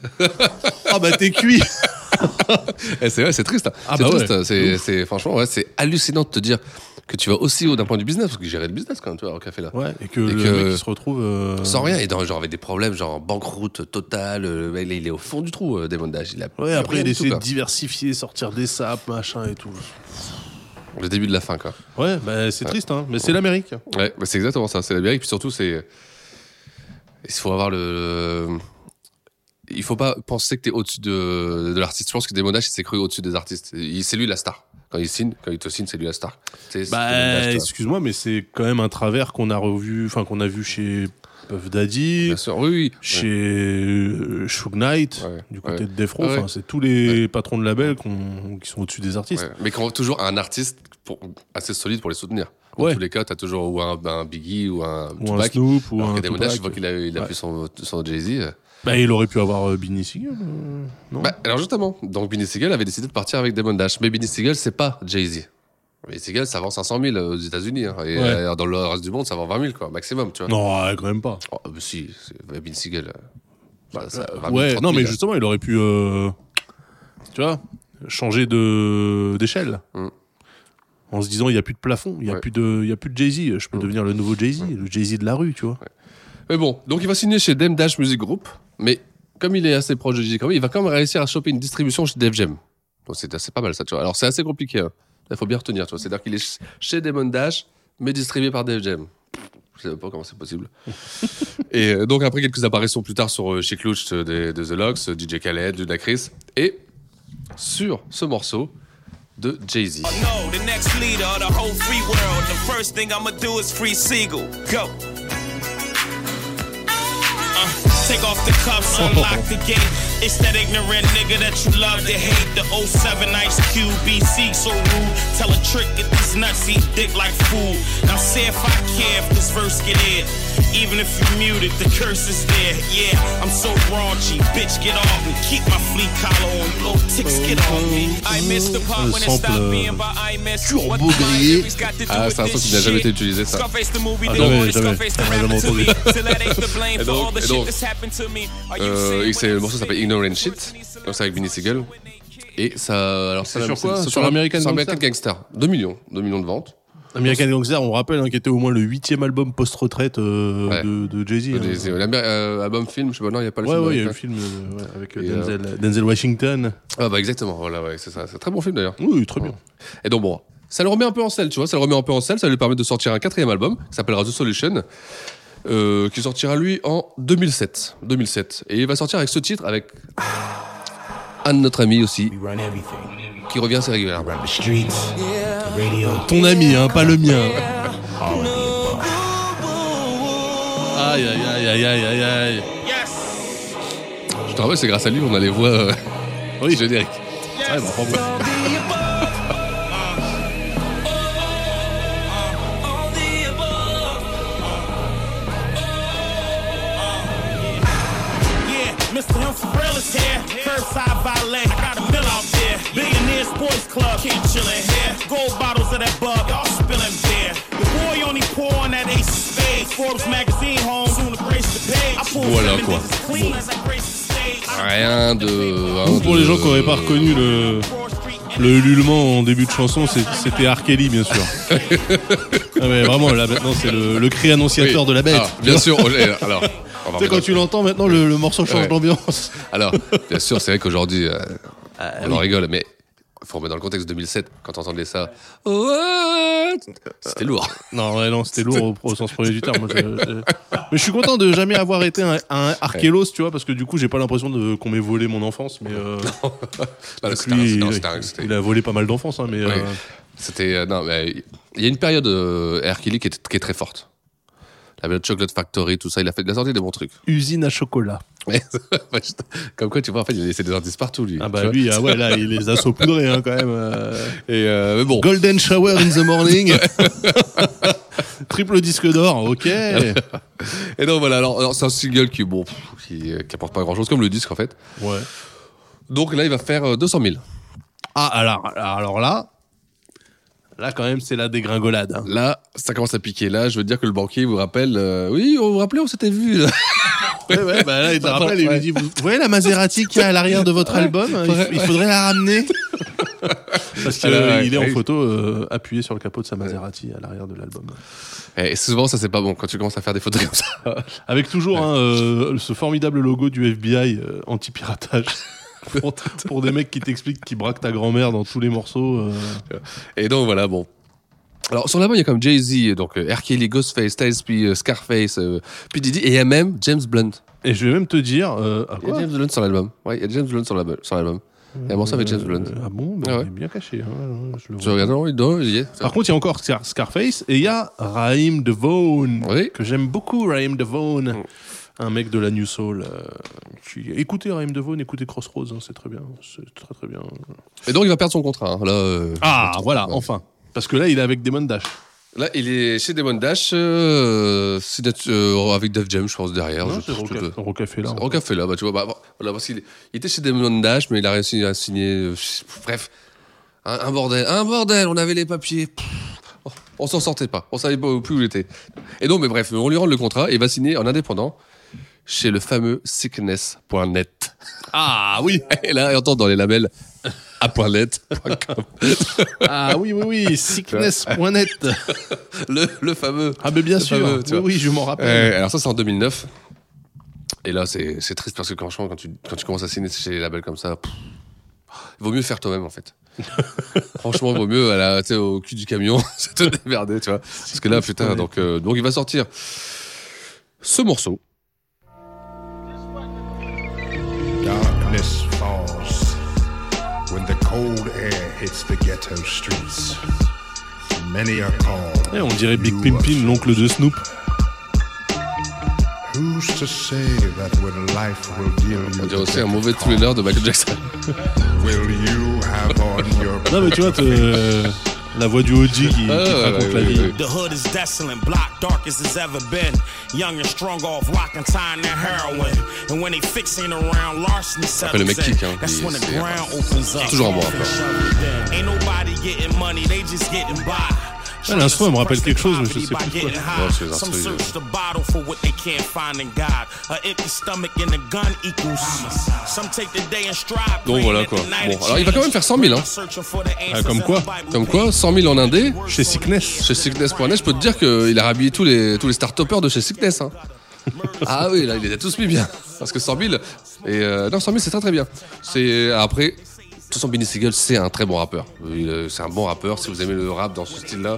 t'es cuit. C'est vrai, c'est triste. Hein. Triste. C'est franchement, c'est hallucinant de te dire que tu vas aussi haut d'un point du business, parce qu'il gérait le business quand même, tu vois, au café là. Ouais, et que le mec il se retrouve sans rien, et genre avec des problèmes, genre banqueroute totale, il est au fond du trou, Demodash. Après il essaie de diversifier, sortir des sapes, machin et tout. Le début de la fin, quoi. Ouais, c'est triste, hein, mais c'est l'Amérique. Ouais, c'est exactement ça, c'est l'Amérique, puis surtout, il faut avoir il faut pas penser que t'es au-dessus de l'artiste. Je pense que Demodash, il s'est cru au-dessus des artistes. C'est lui la star. Quand il te signe, c'est lui la star. Excuse-moi, mais c'est quand même un travers qu'on a vu chez Puff Daddy, bien sûr, oui. Chez Suge Knight, du côté de Death Row. C'est tous les patrons de label qui sont au-dessus des artistes. Mais quand toujours un artiste assez solide pour les soutenir. Dans tous les cas, t'as toujours ou un Biggie ou un Tupac. Snoop ou un Demodash, je vois qu'il a pris son Jay-Z. Il aurait pu avoir Beanie Sigel, non? Alors justement, donc Beanie Sigel avait décidé de partir avec Demodash, mais Beanie Sigel c'est pas Jay-Z. Beanie Sigel ça vend 500 000 aux États-Unis, hein, et dans le reste du monde ça vend 20 000 quoi, maximum, tu vois. Non, quand même pas. Si, Beanie Sigel. Non, mais justement, il aurait pu, tu vois, changer d'échelle. En se disant, il n'y a plus de plafond, il n'y a plus de Jay-Z, je peux devenir le nouveau Jay-Z, le Jay-Z de la rue, tu vois. Mais bon, donc il va signer chez Demodash Music Group, mais comme il est assez proche de Jay-Z, il va quand même réussir à choper une distribution chez Def Jam. Donc c'est pas mal ça, tu vois. Alors c'est assez compliqué, hein. Il faut bien retenir, tu vois. C'est-à-dire qu'il est chez Demodash, mais distribué par Def Jam. Je sais pas comment c'est possible. Et donc après quelques apparitions plus tard sur chez Clutch de The Lox, DJ Khaled, Ludacris, et sur ce morceau de Jay-Z. Oh no, the next leader of the whole free world. The first thing I'ma do is free Siegel. Go. Take off the cuffs, unlock the gate. It's that ignorant nigga that you love to hate. The 07 Ice Cube, BC, so rude. Tell a trick, get these nuts, eat dick like food. Now say if I care if this verse get aired. Even if you muted, the curse is there. Yeah, I'm so raunchy, bitch, get off me. Keep my fleet collar on, blow ticks, get off me. I miss the part when it stopped being by I miss. What the lyrics got to do with ça, this il n'a jamais été shit. utilisé, ça. Scarface the movie, they wanted Scarface to happen to me. Till that ain't the blame for all the shit that's happened to me. Le morceau s'appelle Ignorant Shit, donc c'est avec Vinny Siegel. Et ça, alors c'est sur quoi? Sur American Gangster. 2 millions de ventes. American Gangster, on rappelle, qui était au moins le 8e album post-retraite de Jay-Z. Album film, je sais pas, non, il n'y a pas le film. Ouais, il y a eu le film avec Denzel Washington. Ah bah exactement, voilà, ouais, c'est ça. C'est un très bon film d'ailleurs. Oui, très bien. Et donc bon, ça le remet un peu en selle, tu vois, ça lui permet de sortir un 4e album, qui s'appellera The Solution. Qui sortira lui en 2007. Et il va sortir avec ce titre, avec un de notre ami aussi, qui revient assez régulièrement. Ton ami, hein, pas le mien. Aïe, aïe, aïe, aïe, aïe, aïe. Je te rappelle, c'est grâce à lui qu'on a les voix génériques. Ouais, bah, bravo. Mr. Hemsworth is here. Curbside valet. I got a bill out there. Billionaire Sports Club. Keep chillin' here. Gold bottles of that bug. Y'all spillin' beer. The boy only pour on that Ace of Spades. Forbes magazine home. Soon to grace the page. I pull voilà quoi. Rien de. Pour les gens qui n'auraient pas reconnu le ululement en début de chanson, c'était R. Kelly, bien sûr. Ah mais vraiment, là maintenant, c'est le cri annonciateur de la bête. Ah, bien sûr. Alors. Tu sais, quand tu l'entends maintenant, le morceau change d'ambiance. Alors, bien sûr, c'est vrai qu'aujourd'hui, on en rigole, mais il faut remettre dans le contexte 2007, quand t'entendais ça. C'était lourd. Non, c'était lourd au sens premier du terme. Mais je suis content de jamais avoir été un Archélos, tu vois, parce que du coup, j'ai pas l'impression qu'on m'ait volé mon enfance, mais. Il a volé pas mal d'enfance, hein, mais. C'était. Non, mais il y a une période R. Kelly qui est très forte. La Chocolate Factory, tout ça, il a sorti des bons trucs. Usine à chocolat. Comme quoi, tu vois, en fait, il a laissé des artistes partout, lui. Ah bah lui, là, il les a saupoudrés, hein, quand même. Mais bon. Golden Shower in the Morning. Triple disque d'or, ok. Et donc voilà, alors c'est un single qui apporte pas grand-chose, comme le disque, en fait. Ouais. Donc là, il va faire 200 000. Ah, alors là... Là, quand même, c'est la dégringolade. Hein. Là, ça commence à piquer. Là, je veux dire que le banquier vous rappelle... oui, vous vous rappelez, on s'était vu. Là. Ouais, bah là, il te rappelle et il lui dit, vous voyez la Maserati qui est à l'arrière de votre album, il faudrait la ramener. Parce qu'il est en photo appuyé sur le capot de sa Maserati à l'arrière de l'album. Et souvent, ça, c'est pas bon quand tu commences à faire des photos comme ça. Avec toujours ce formidable logo du FBI anti-piratage. Pour des mecs qui t'expliquent qu'ils braquent ta grand-mère dans tous les morceaux. Et donc voilà, bon. Alors sur l'album, il y a comme Jay-Z, donc R. Kelly, Ghostface, Styles P, Scarface, P. Diddy, et il y a même James Blunt. Et je vais même te dire... il y a James Blunt sur l'album. Ouais, il y a James Blunt sur l'album. Il y a un morceau avec James Blunt. Ah bon, bah, il est bien caché. Hein, je regarde, il y est. Par contre, il y a encore Scarface et il y a Raheem DeVaughn, que j'aime beaucoup, Raheem DeVaughn. Un mec de la New Soul. Écoutez Raheem DeVaughn, écoutez Crossroads, hein, c'est très bien. C'est très très bien. Et donc il va perdre son contrat. Hein, là, voilà, enfin. Parce que là, il est avec Damon Dash. Là, il est chez Damon Dash, avec Def Jam, je pense, derrière. Non, c'est Rocafella. Rocafella, bah tu vois. Voilà, parce qu'il était chez Damon Dash, mais il a réussi à signer... bref, un bordel, on avait les papiers... On s'en sortait pas, on savait pas plus où il était. Et donc, mais bref, on lui rend le contrat et il va signer en indépendant chez le fameux sickness.net. Ah oui. Et là, il entend dans les labels a.net.com. Ah oui, sickness.net. le fameux. Ah mais bien sûr, fameux, oui, je m'en rappelle. Alors ça, c'est en 2009. Et là, c'est triste parce que franchement, quand tu commences à signer chez les labels comme ça, il vaut mieux faire toi-même en fait. Franchement, il vaut mieux au cul du camion se te démerder, tu vois. Parce que là, putain, donc il va sortir ce morceau. Darkness falls when the cold air hits the ghetto streets. Many are called. On dirait Big Pimpin, l'oncle de Snoop. Who's to say that when life will deal you. On dirait aussi un mauvais thriller de Michael Jackson. Will you have on your. Non mais tu vois, la voix du OG qui raconte la vie. The hood is desolate, block dark as it's ever been. Young and strong off lock and tying their heroin. And when they fixing around larceny settles in, that's when the ground opens up. Toujours un bon rappeur. Ain't nobody getting money, they just getting by. L'instru, elle me rappelle quelque chose, mais je sais plus quoi. Non, c'est un truc. Donc voilà quoi. Bon, alors il va quand même faire 100 000. Hein. Comme quoi 100 000 en indé. Chez Sickness. Chez Sickness.net, je peux te dire qu'il a rhabillé tous les start-upers de chez Sickness. Hein. Ah oui, là, il les a tous mis bien. Parce que 100 000, non, 100 000, c'est très très bien. C'est après. De toute façon, Beanie Sigel, c'est un très bon rappeur. C'est un bon rappeur. Si vous aimez le rap dans ce style-là,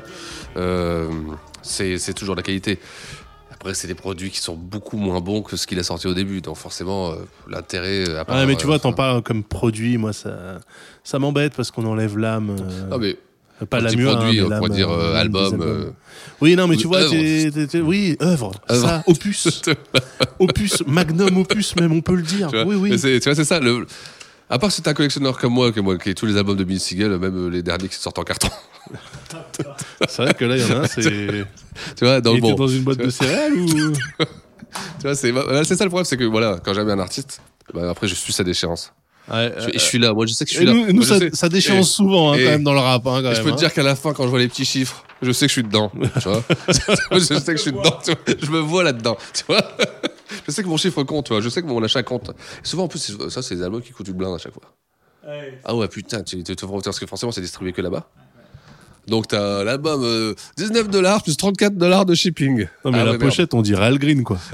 c'est toujours de la qualité. Après, c'est des produits qui sont beaucoup moins bons que ce qu'il a sorti au début. Donc forcément, l'intérêt... mais tu vois, t'en parles comme produit. Moi, ça m'embête parce qu'on enlève l'âme. Non, mais... Pas la mieux, produit, on pourrait dire album. Oui, non, mais tu vois, oui, œuvre. Ça, opus. Opus, magnum opus, même, on peut le dire. Tu vois, oui. Tu vois, c'est ça. À part si t'es un collectionneur comme moi, qui est tous les albums de Beanie Sigel, même les derniers qui sortent en carton. C'est vrai que là, il y en a un, c'est. Tu vois, dans une boîte de céréales ou. Tu vois, c'est ça le problème, c'est que voilà, quand j'aime un artiste, après je suis sa déchéance. Ouais, je suis là, moi je sais que je suis là. Nous ça déchéance souvent quand même dans le rap. Quand même, je peux te dire qu'à la fin, quand je vois les petits chiffres, je sais que je suis dedans. Tu vois je sais que je suis dedans. Tu vois, je me vois là-dedans. Tu vois je sais que mon chiffre compte. Tu vois, je sais que mon achat compte. Et souvent, en plus, ça, c'est des albums qui coûtent une blinde à chaque fois. Ouais. Ah ouais, putain, parce que forcément, c'est distribué que là-bas. Donc, t'as l'album $19 plus $34 de shipping. Non, mais la pochette, on dirait Al Green, quoi.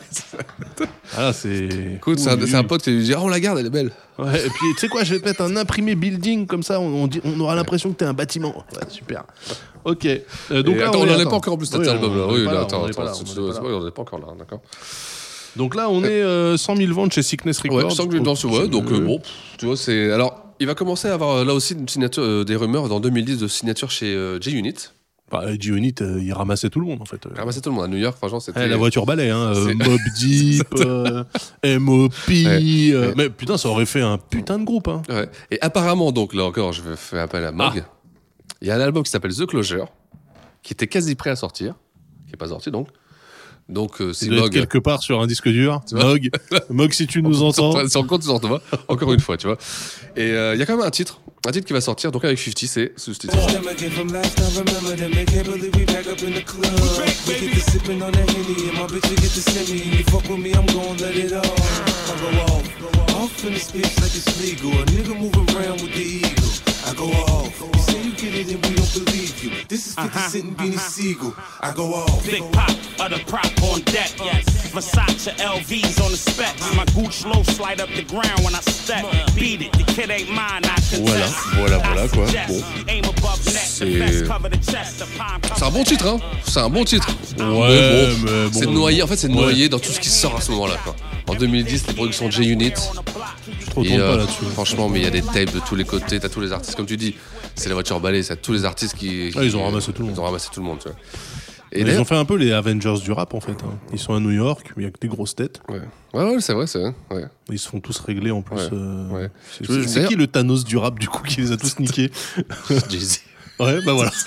Ah, c'est. Écoute, c'est un pote qui lui dit on la garde, elle est belle. Ouais, et puis tu sais quoi, je vais te mettre un imprimé building comme ça, on aura l'impression que t'es un bâtiment. Ouais, super. Ok. Donc là, on n'en est pas encore en plus cet album-là. Oui, là, attends, on n'est pas encore là, d'accord. Donc là, on est 100 000 ventes chez Sickness Records. Ouais, 100 000 ventes, ouais. Donc bon, tu vois, c'est. Alors, il va commencer à avoir là aussi une signature, des rumeurs dans 2010 de signature chez J-Unit. J-Unit, il ramassait tout le monde en fait. Il ramassait tout le monde à New York, franchement, c'était. La voiture balai, hein. Mobb Deep, M.O.P. Mais putain, ça aurait fait un putain de groupe, hein. Ouais. Et apparemment, donc là encore, je vais faire appel à Mog. Il y a un album qui s'appelle The Closure, qui était quasi prêt à sortir, qui n'est pas sorti donc. Donc, si Mog. Quelque part sur un disque dur. Mog, si tu nous entends. C'est encore, tu entends, encore une fois, tu vois. Et il y a quand même un titre qui va sortir, donc avec 50, c'est ce titre. I go off. You say you get it and we don't believe you. This is 50 Cent and Beanie Sigel. I go off. Big pop of the prop on deck. Yes. Versace LVs on the specs. My Gucci low slide up the ground when I step. Beat it, the kid ain't mine. I voilà quoi. Bon. C'est un bon titre, hein. C'est un bon titre. Ouais, mais bon. C'est noyé. En fait, c'est noyé dans tout ce qui sort à ce moment-là, quoi. En 2010, les productions de J-Unit. Tu te retournes pas là-dessus. Franchement, mais il y a des tapes de tous les côtés. T'as tous les artistes, comme tu dis. C'est la voiture balai. C'est tous les artistes qui. Ils ont ramassé tout le monde. Ils ont ramassé tout le monde, tu vois. Et ils ont fait un peu les Avengers du rap en fait. Hein. Ils sont à New York, il y a que des grosses têtes. Ouais, c'est vrai. Ouais. Ils se font tous régler en plus. Ouais. C'est qui le Thanos du rap du coup qui les a tous niqués? Jay-Z. Ouais, bah voilà.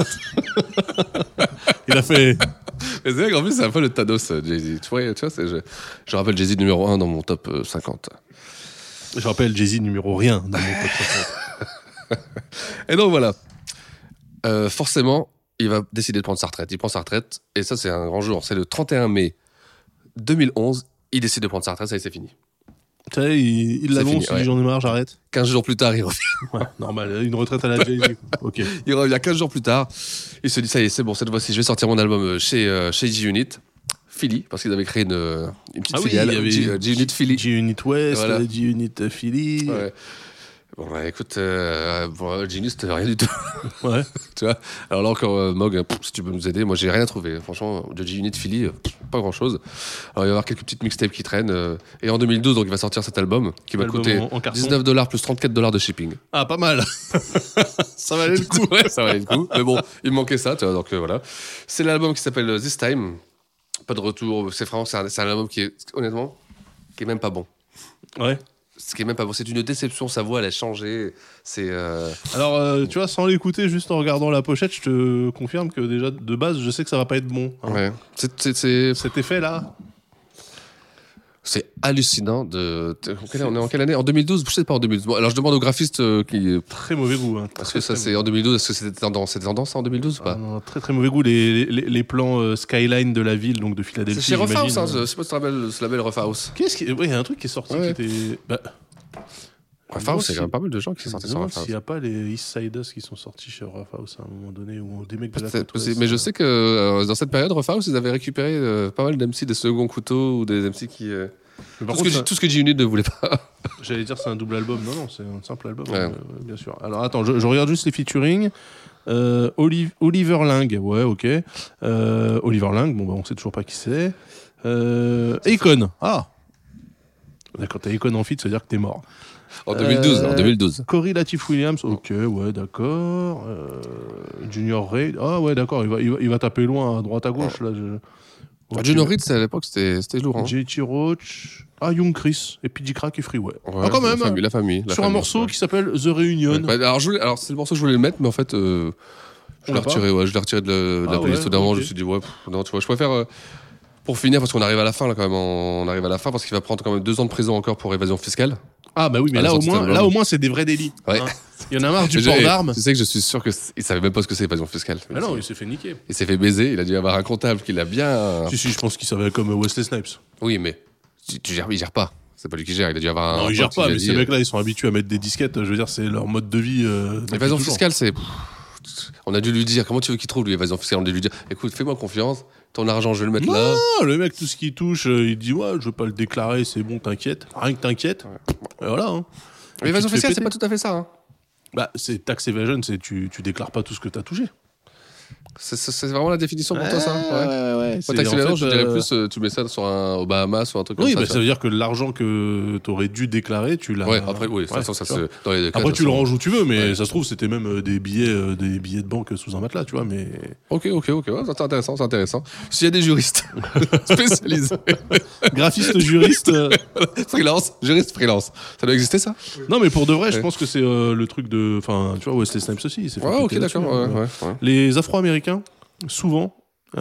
Il a fait. Mais c'est vrai qu'en plus c'est un peu le Thanos Jay-Z. Tu vois je rappelle Jay-Z numéro 1 dans mon top 50. Je rappelle Jay-Z numéro rien dans mon top 50. Et donc voilà. Forcément, il va décider de prendre sa retraite. Il prend sa retraite, et ça, c'est un grand jour. C'est le 31 mai 2011. Il décide de prendre sa retraite, ça y est, c'est fini. Tu sais, il l'annonce, il dit j'en ai marre, j'arrête. 15 jours plus tard, il revient. Ouais, normal, une retraite à la Jay-Z. Ok. Il revient 15 jours plus tard. Il se dit, ça y est, c'est bon, cette fois-ci, je vais sortir mon album chez J-Unit. Philly, parce qu'ils avaient créé une petite filiale. Il y avait J-Unit Philly. J-Unit West, voilà. J-Unit Philly. Ouais. Bon, bah, écoute, Genius, c'était rien du tout. Ouais. Tu vois. Alors là encore, Mog, si tu peux nous aider, moi j'ai rien trouvé. Franchement, Judge Unit Philly, pas grand chose. Alors il va y avoir quelques petites mixtapes qui traînent. Et en 2012, donc il va sortir cet album qui va coûter $19 plus $34 de shipping. Ah, pas mal. Ça valait le coup. Ouais, ça valait le coup. Mais bon, il me manquait ça, tu vois. Donc voilà. C'est l'album qui s'appelle This Time. Pas de retour. C'est vraiment, c'est un album qui est, honnêtement, qui est même pas bon. Ouais. Ce qui est même pas bon, c'est une déception, sa voix elle a changé. C'est Alors tu vois, sans l'écouter, juste en regardant la pochette, je te confirme que déjà de base, je sais que ça va pas être bon. Hein. Ouais. Cet effet là. C'est hallucinant on est en quelle année? En 2012? Je sais pas, en 2012. Bon, alors je demande au graphiste qui... Très mauvais goût. Hein. Est-ce que ça c'est en 2012? Est-ce que c'était tendance en 2012 ou pas? Non, très très mauvais goût. Les plans skyline de la ville, donc de Philadelphie. C'est chez Rough House, hein, je sais pas si tu te rappelles ce label Rough House. Il y a un truc qui est sorti qui était... Rough House, il y a quand même pas mal de gens qui sont sortis sur Rough House. S'il n'y a pas les East Siders qui sont sortis chez Rough House à un moment donné, ou des mecs de la côte ouest. Mais je sais que dans cette période, Rough House, ils avaient récupéré pas mal d'MC, des seconds couteaux ou des MC qui... Tout ce que G-Unit ne voulait pas. J'allais dire c'est un double album. Non, c'est un simple album, bien sûr. Alors attends, je regarde juste les featuring. Oliver Lang, ouais, ok. Oliver Lang, bon, bah, on sait toujours pas qui c'est. Akon, d'accord, t'as Akon en feat, ça veut dire que t'es mort. En 2012. Corey Latifah Williams, ok, ouais, d'accord. Junior Reid, ouais, d'accord, il va taper loin, à droite, à gauche, là. Okay. Junior Reid, à l'époque, c'était lourd. Hein. JT Roach, Young Chris, et puis Crack et Freeway. Ouais, quand même. La famille. Sur un morceau qui s'appelle The Reunion. Ouais. Alors, c'est le morceau que je voulais le mettre, mais en fait, je l'ai retiré. Ouais, je l'ai retiré de la playlist. Au moment, je me suis dit, non, tu vois, je préfère. Pour finir, parce qu'on arrive à la fin, là, quand même. On arrive à la fin, parce qu'il va prendre quand même 2 ans de prison encore pour évasion fiscale. Ah, bah oui, mais là, au moins, c'est des vrais délits. Ouais. Hein. Il y en a marre du port d'armes. Tu sais que je suis sûr qu'il savait même pas ce que c'est évasion fiscale. Ah non, il s'est fait niquer. Il s'est fait baiser, il a dû avoir un comptable qui l'a bien. Si, je pense qu'il savait comme Wesley Snipes. Oui, mais il gère pas. C'est pas lui qui gère, il a dû avoir un. Non, il gère pas, mais ces mecs-là, ils sont habitués à mettre des disquettes. Je veux dire, c'est leur mode de vie. L'évasion fiscale, c'est. On a dû lui dire, comment tu veux qu'il trouve l'évasion fiscale? On a dû lui dire, écoute, fais-moi confiance, ton argent, je vais le mettre là. Non, le mec, tout ce qu'il touche, il dit, ouais, je veux pas le déclarer, c'est bon, t'inquiète. Rien que t'inquiète. Et voilà. Hein. L'évasion fiscale, c'est pas tout à fait ça. Hein. Bah, c'est tax evasion, c'est tu déclares pas tout ce que t'as touché. C'est vraiment la définition pour toi, ça? Ouais. Tax evasion, je dirais plus, tu mets ça sur au Bahamas ou un truc comme ça. Oui, ça veut dire que l'argent que t'aurais dû déclarer, tu l'as. Ouais, après, oui, ça dans les deux cas, après, tu le ranges où tu veux, mais ça se trouve, c'était même des billets de banque sous un matelas, tu vois, mais. Ok, ouais, c'est intéressant. S'il y a des juristes spécialisés. Graphistes, juristes. Juriste freelance. Ça doit exister, ça? Non, mais pour de vrai, je pense que c'est le truc de. Enfin, tu vois, Wesley Snipes aussi. Ok, d'accord. Ouais. Les Afro-Américains, souvent,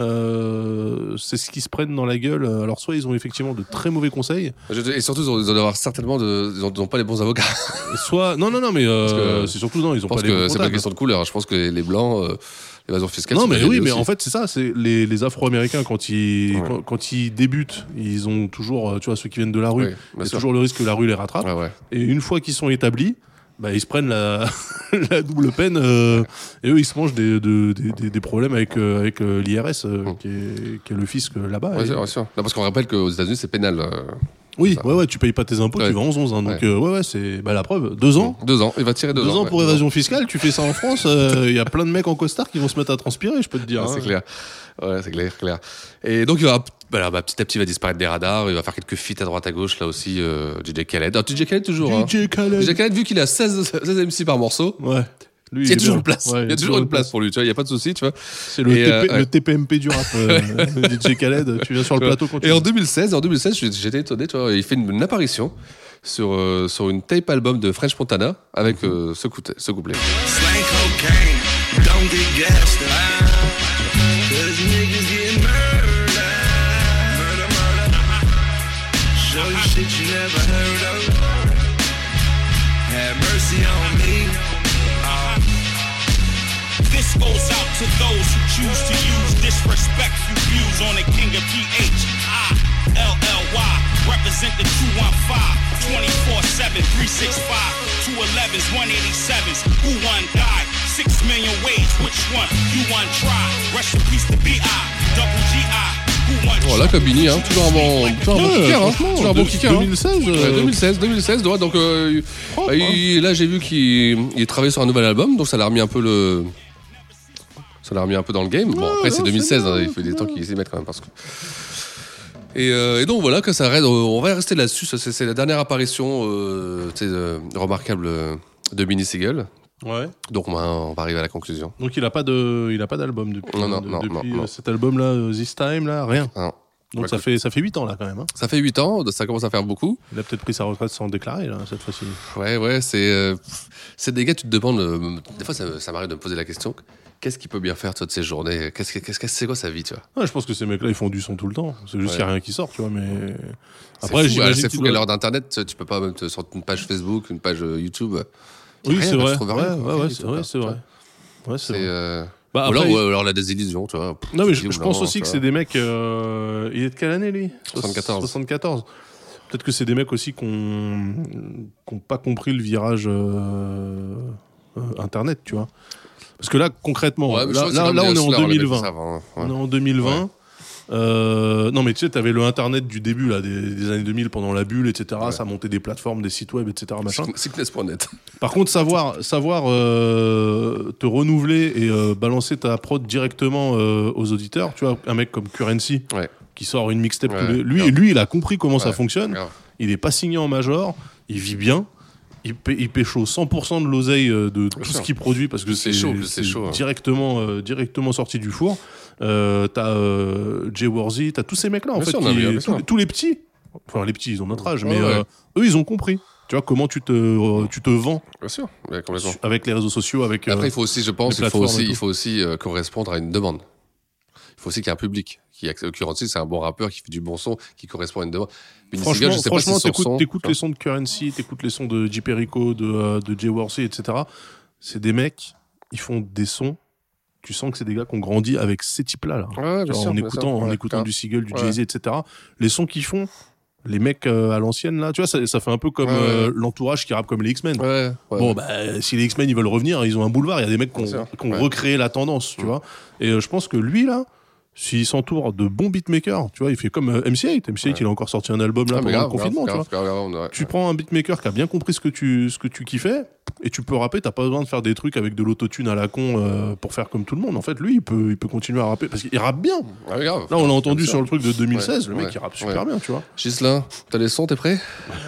c'est ce qu'ils se prennent dans la gueule. Alors, soit ils ont effectivement de très mauvais conseils. Et surtout, ils doivent avoir certainement ils n'ont pas les bons avocats. Soit. Non, mais c'est surtout, non, ils ont pas les bons avocats. C'est pas une question de couleur. Je pense que les blancs. L'évasion fiscale. Non, mais oui, mais en fait, c'est ça. C'est les Afro-Américains, quand ils débutent, ils ont toujours, tu vois, ceux qui viennent de la rue, il y a toujours le risque que la rue les rattrape. Et une fois qu'ils sont établis, bah, ils se prennent la double peine et eux ils se mangent des problèmes avec l'IRS qui est le fisc là-bas. Ouais, c'est sûr. Non, parce qu'on rappelle qu'aux États-Unis c'est pénal. Oui, ouais, tu payes pas tes impôts, tu vas en 11. Hein, donc c'est la preuve. 2 ans. 2 ans, il va tirer 2 ans. 2 ans pour évasion fiscale, tu fais ça en France, il y a plein de mecs en costard qui vont se mettre à transpirer, je peux te dire. C'est clair. Ouais, c'est clair. Et donc il va petit à petit il va disparaître des radars, il va faire quelques feats à droite à gauche là aussi. DJ Khaled. Alors, DJ Khaled toujours. DJ Khaled, vu qu'il a 16 MC par morceau. Ouais. Lui, il y a toujours une place. Ouais, il y a toujours une place pour lui, tu vois, il y a pas de souci, tu vois. C'est le TPMP du rap. DJ Khaled, tu viens sur le plateau quand tu veux. Et en 2016, j'étais étonné, tu vois, il fait une apparition sur une tape album de French Montana avec ce couplet. Slang cocaine, don't get gassed out. Cause niggas get murdered. Show you shit you never heard of. Have mercy on me. This goes out to those who choose to use disrespectful views on the king of PHILLY. Represent the 215, 24/7, 365, 211s, 187s. Who one died? 6 million ways. Which one? You one try. Rest in peace to B.I. Double G.I. Voilà, Kabini, hein, toujours un bon kicker, hein. Toujours un bon kicker. 2016, ouais, donc là j'ai vu qu'il travaillait sur un nouvel album, donc ça l'a remis un peu dans le game. Bon, après c'est 2016, hein, il fait des temps qu'ils s'y mettent quand même parce que. Et donc voilà que ça reste. On va rester là-dessus. C'est la dernière apparition remarquable de Beanie Sigel. Ouais. Donc on va arriver à la conclusion. Donc il a pas d'album depuis. Depuis cet album-là, This Time là, rien. Non. Donc ça fait 8 ans là quand même. Hein. Ça fait 8 ans, ça commence à faire beaucoup. Il a peut-être pris sa retraite sans déclarer là cette fois-ci. Ouais, c'est des gars, tu te demandes. Des fois ça m'arrive de me poser la question. Qu'est-ce qu'il peut bien faire de ces journées ? C'est quoi sa vie, tu vois ? Ouais, je pense que ces mecs-là ils font du son tout le temps. C'est juste qu'il n'y a rien qui sort, tu vois. Mais après c'est fou qu'à l'heure d'internet, tu peux pas même sur une page Facebook, une page YouTube. Oui, c'est vrai. C'est vrai. Alors la désillusion, tu vois. Non, mais je pense aussi que c'est des mecs. Il est de quelle année, lui ? 74. Peut-être que c'est des mecs aussi qui n'ont pas compris le virage Internet, tu vois. Parce que là, concrètement, là on est en 2020. On est en 2020. Non mais tu sais, t'avais le internet du début là, des années 2000 pendant la bulle, etc. Ça montait des plateformes, des sites web, etc. Machin. Sickness.net. Par contre, savoir te renouveler et balancer ta prod directement aux auditeurs, tu vois, un mec comme Currency qui sort une mixtape lui il a compris comment ça fonctionne. Il est pas signé en major, il vit bien. Il pécho 100% de l'oseille de tout ce qu'il produit parce que c'est chaud, directement sorti du four. T'as Jay Worthy, t'as tous ces mecs là en fait, tous les petits. Enfin les petits, ils ont notre âge, mais eux ils ont compris. Tu vois comment tu te vends. Bien sûr, avec les réseaux sociaux, avec. Après il faut aussi, je pense, il faut aussi correspondre à une demande. Il faut aussi qu'il y ait un public qui, Currency, c'est un bon rappeur qui fait du bon son, qui correspond à une demande. Franchement, t'écoutes les sons de Currency, t'écoutes les sons de J. Perico, de Jay Worthy, etc. C'est des mecs, ils font des sons. Tu sens que c'est des gars qui ont grandi avec ces types-là. En écoutant du Sigel, du Jay-Z, etc. Les sons qu'ils font, les mecs à l'ancienne, là, tu vois, ça fait un peu comme l'entourage qui rappe comme les X-Men. Bon, si les X-Men ils veulent revenir, ils ont un boulevard. Il y a des mecs qui ont recréé la tendance, tu vois. Et je pense que lui, là, s'il s'entoure de bons beatmakers, tu vois, il fait comme MC8. MC8, il a encore sorti un album là pendant le confinement, tu vois. Tu prends un beatmaker qui a bien compris ce que tu kiffais et tu peux rapper. T'as pas besoin de faire des trucs avec de l'autotune à la con pour faire comme tout le monde. En fait, lui, il peut continuer à rapper parce qu'il rappe bien. Là, on l'a entendu sur le truc de 2016. Le mec, il rappe super bien, tu vois. Gislain, t'as les sons, t'es prêt ?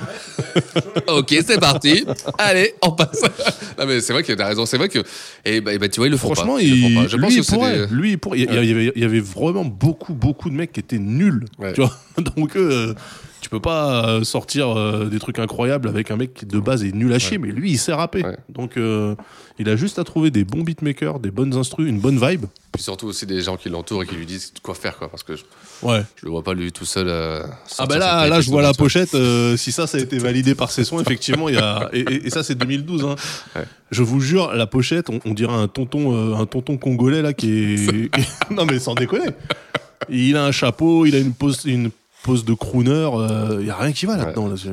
Ok, c'est parti. Allez, on passe. Non, mais c'est vrai que t'as raison. C'est vrai que, tu vois, ils le font franchement, pas. Je pense que c'est lui, il y avait vraiment beaucoup de mecs qui étaient nuls, tu vois. Donc tu peux pas sortir des trucs incroyables avec un mec qui de base est nul à chier, mais lui il sait rapper. Donc il a juste à trouver des bons beatmakers, des bonnes instrus, une bonne vibe. Puis surtout aussi des gens qui l'entourent et qui lui disent quoi faire, quoi, parce que je le vois pas lui tout seul. Là je vois la pochette. Si ça a été validé par ses sons, effectivement il y a et ça c'est 2012. Hein. Je vous jure, la pochette, on dirait un tonton congolais là qui est non mais sans déconner. Il a un chapeau, il a une pose de crooner, il y a rien qui va là-dedans. Là.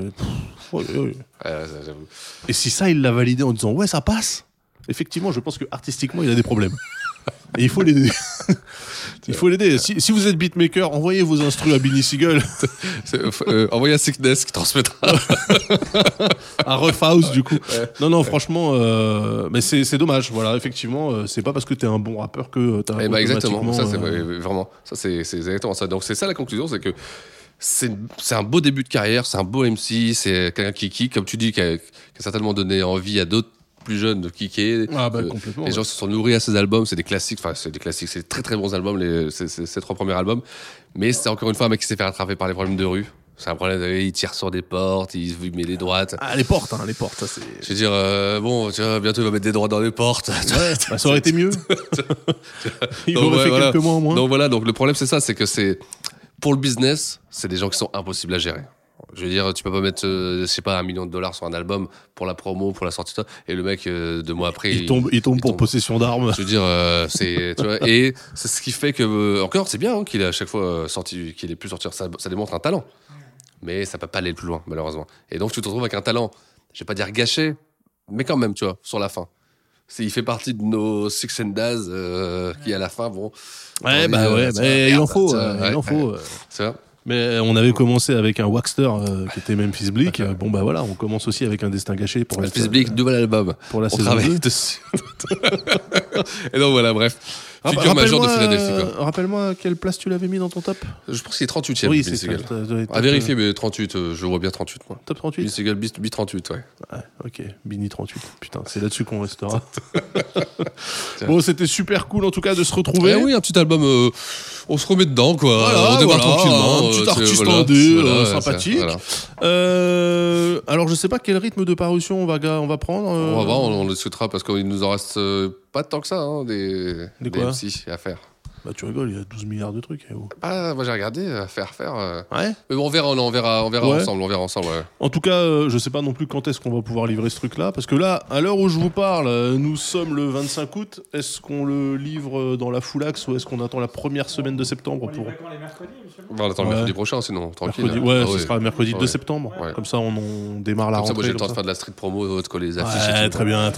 Et si ça il l'a validé en disant ça passe, effectivement je pense que artistiquement il a des problèmes. Et il faut l'aider. Si vous êtes beatmaker, envoyez vos instrus à Beanie Sigel. Envoyez à Sickness qui transmettra. À Rough House du coup. Non franchement, mais c'est dommage. Voilà, effectivement, c'est pas parce que t'es un bon rappeur que t'as. Exactement. Ça c'est vraiment. Ça c'est exactement ça. Donc c'est ça la conclusion, c'est que c'est un beau début de carrière, c'est un beau MC, c'est quelqu'un qui comme tu dis, qui a certainement donné envie à d'autres plus jeunes de kicker. Complètement. Les gens se sont nourris à ces albums, c'est des classiques, c'est des très très bons albums, ces 3 premiers albums. Mais c'est encore une fois un mec qui s'est fait rattraper par les problèmes de rue. C'est un problème, il tire sur des portes, il met des droites. Les portes, ça c'est. Je veux dire, tu vois, bientôt il va mettre des droites dans les portes. Ça aurait été mieux. Il aurait fait quelques mois en moins. Donc voilà, donc le problème c'est ça, c'est que pour le business, c'est des gens qui sont impossibles à gérer. Je veux dire, tu peux pas mettre, $1 million sur un album pour la promo, pour la sortie, et le mec, 2 mois après, il tombe pour possession d'armes. Je veux dire, tu vois, et c'est ce qui fait que, encore, c'est bien qu'il ait à chaque fois sorti, qu'il ait pu sortir, ça démontre un talent. Mais ça peut pas aller plus loin, malheureusement. Et donc, tu te retrouves avec un talent, je vais pas dire gâché, mais quand même, tu vois, sur la fin. il fait partie de nos Six and Daz qui à la fin vont. Ouais, il en faut. C'est ça. Mais on avait commencé avec un Waxter qui était Memphis Bleak. Bon bah voilà, on commence aussi avec un Destin Gâché pour Memphis Bleak, nouvel album. Pour la saison 2. Dessus. Et donc voilà, bref. Futur majeur de Philadelphie. Rappelle-moi quelle place tu l'avais mis dans ton top. Je pense qu'il est 38e. Oui, c'est ça. À vérifier, mais 38, je vois bien 38 moi. Top 38. Vince Eagle, B38, ouais. Ok, Bini 38. Putain, c'est là-dessus qu'on restera. Bon, c'était super cool en tout cas de se retrouver. Oui, un petit album, on se remet dedans quoi. Voilà, on démarre tranquillement. Un petit artiste indé, sympathique. Alors je sais pas quel rythme de parution on va prendre. On va voir, on le souhaitera parce qu'il nous en reste pas tant que ça, des MC à faire. Bah tu rigoles, il y a 12 milliards de trucs. Ah, moi j'ai regardé, faire. Ouais. Mais bon, on verra ensemble, ouais. En tout cas, je sais pas non plus quand est-ce qu'on va pouvoir livrer ce truc-là, parce que là, à l'heure où je vous parle, nous sommes le 25 août. Est-ce qu'on le livre dans la full axe ou est-ce qu'on attend la première semaine de septembre pour... Quand les mercredis, monsieur. On attend le mercredi prochain, sinon tranquille. Ce sera mercredi 2 septembre. Ouais. Comme ça, on démarre la rentrée. Moi j'ai le temps de faire de la street promo, de coller les affiches. Très bien.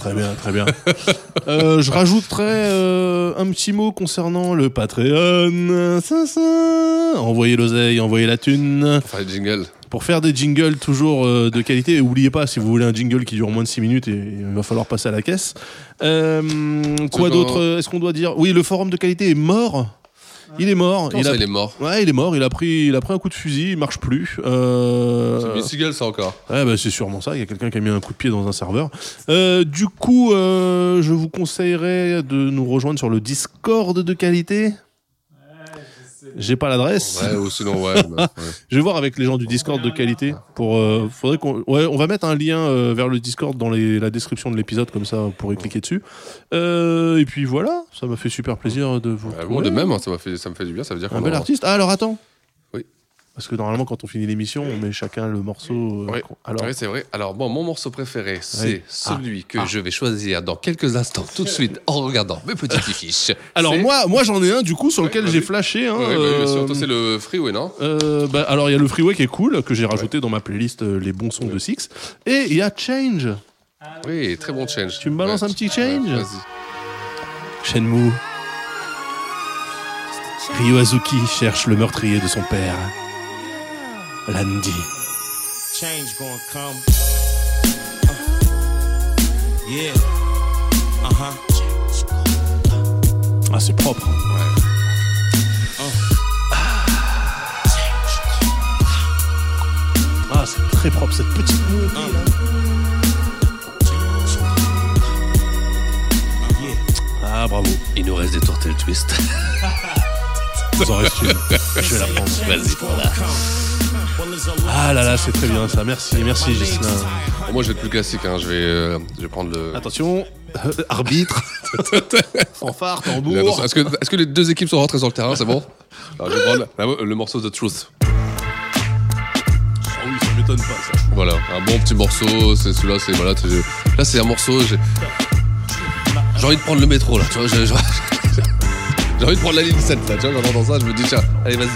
Je rajouterai un petit mot concernant le Patreon. Envoyez l'oseille, envoyez la thune. Pour faire des jingles toujours de qualité. Et n'oubliez pas, si vous voulez un jingle qui dure moins de 6 minutes, il va falloir passer à la caisse. Quoi d'autre est-ce qu'on doit dire ? Oui, le forum de qualité est mort. Il est mort. Il est mort. Ouais, il est mort. Il a pris un coup de fusil. Il marche plus. C'est Vince Eagle, ça encore. Ouais, bah, c'est sûrement ça. Il y a quelqu'un qui a mis un coup de pied dans un serveur. Du coup, je vous conseillerais de nous rejoindre sur le Discord de qualité. J'ai pas l'adresse. Ouais, ou sinon, ouais. Je vais voir avec les gens du Discord de qualité. Faudrait on va mettre un lien vers le Discord dans la description de l'épisode, comme ça vous pourrez cliquer dessus. Et puis voilà, ça m'a fait super plaisir de vous. Moi de même, ça me fait du bien, ça veut dire qu'on un bel artiste. Ah, alors attends. Oui. Parce que normalement, quand on finit l'émission, on met chacun le morceau. Oui, c'est vrai. Alors, bon, mon morceau préféré, c'est celui que je vais choisir dans quelques instants, tout de suite, en regardant mes petites fiches. Alors, moi, j'en ai un, du coup, sur lequel j'ai flashé. Hein, bien sûr. Toi, c'est le Freeway, non alors, il y a le Freeway qui est cool, que j'ai rajouté dans ma playlist Les bons sons de Six. Et il y a Change. Oui, très bon Change. Tu me balances un petit Change Vas-y. Shenmue. Ryo Azuki cherche le meurtrier de son père. Landy. Change gonna come. Yeah. Ah, c'est propre. Ah, c'est très propre cette petite mélodie là. Ah, bravo. Il nous reste des Tortel Twist. Il nous en reste une. Je vais la prendre. Vas-y, voilà. Ah là là, c'est très bien ça. Merci Gislain. Bon, moi, je vais être plus classique. Hein. Je vais prendre le. Attention, arbitre. Fanfare, tambour. Est-ce que les deux équipes sont rentrées sur le terrain? C'est bon. Alors, je vais prendre le morceau de Truth. Oh oui, ça m'étonne pas ça. Voilà, un bon petit morceau. C'est celui-là. Là, c'est un morceau. J'ai envie de prendre le métro là. Tu vois, j'ai envie de prendre la ligne 7 là. Tu vois, quand j'entends ça, je me dis tiens, allez vas-y.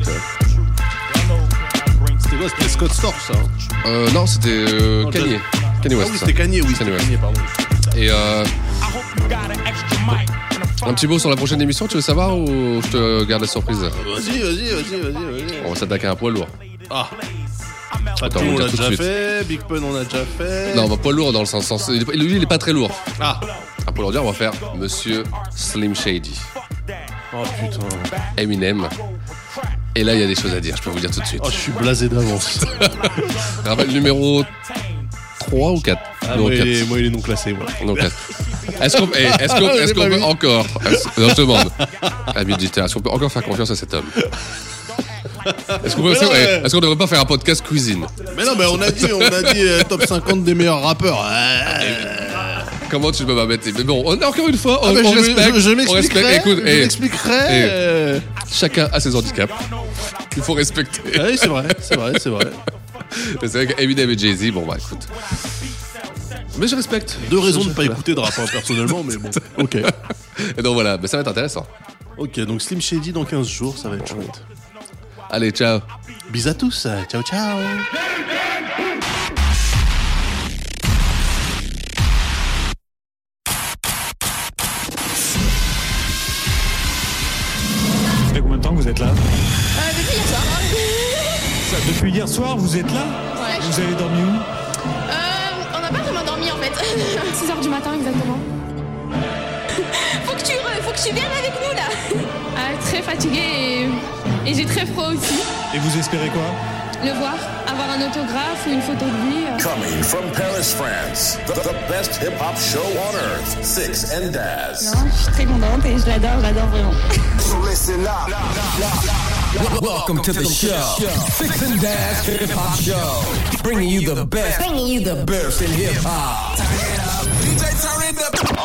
C'était quoi? C'était Scott Storch ça hein non, c'était Kanye. Kanye West. Ah oui, c'était Kanye, oui. Kanye, pardon. Et un petit mot sur la prochaine émission, tu veux savoir ou je te garde la surprise? Vas-y. On va s'attaquer à un poids lourd. Ah. Attends, on l'a déjà fait, Big Pun on a déjà fait. Non, poids lourd dans le sens. Lui, il est pas très lourd. Ah. Un poids lourd, on va faire Monsieur Slim Shady. Oh putain. Eminem. Et là, il y a des choses à dire, je peux vous dire tout de suite. Oh, je suis blasé d'avance. Rappel numéro 3 ou 4 moi, il est non classé, moi. Non classé. Est-ce qu'on peut encore. Non, je te demande. Ami auditeur, est-ce qu'on peut encore faire confiance à cet homme? Est-ce qu'on devrait pas faire un podcast cuisine? Mais non, mais on a dit top 50 des meilleurs rappeurs. Comment tu peux m'embêter? Mais bon, encore une fois, on respecte. Je m'expliquerai. Écoute, je m'expliquerai. Chacun a ses handicaps. Il faut respecter. Oui, c'est vrai. C'est vrai qu'Eminem et Jay-Z, bon bah écoute. Mais je respecte. 2 raisons de ne pas écouter de rap personnellement, mais bon. Ok. Et donc voilà, ça va être intéressant. Ok, donc Slim Shady dans 15 jours, ça va être chouette. Allez, ciao. Bisous à tous. Ciao. fait combien de temps que vous êtes là? Depuis hier soir. Depuis hier soir, vous êtes là? Ouais. Vous avez dormi où? On n'a pas vraiment dormi en fait. 6h du matin exactement. Faut que tu viennes avec nous là. Très fatiguée et j'ai très froid aussi. Et vous espérez quoi? Le voir, avoir un autographe ou une photo de lui. Coming from Paris, France, the best hip-hop show on earth, Six and Daz. Non, je suis très contente et je l'adore vraiment. So listen up. Welcome to the show. Six and Daz Hip Hop Show. Bringing you the best in hip hop. DJ, turn it up.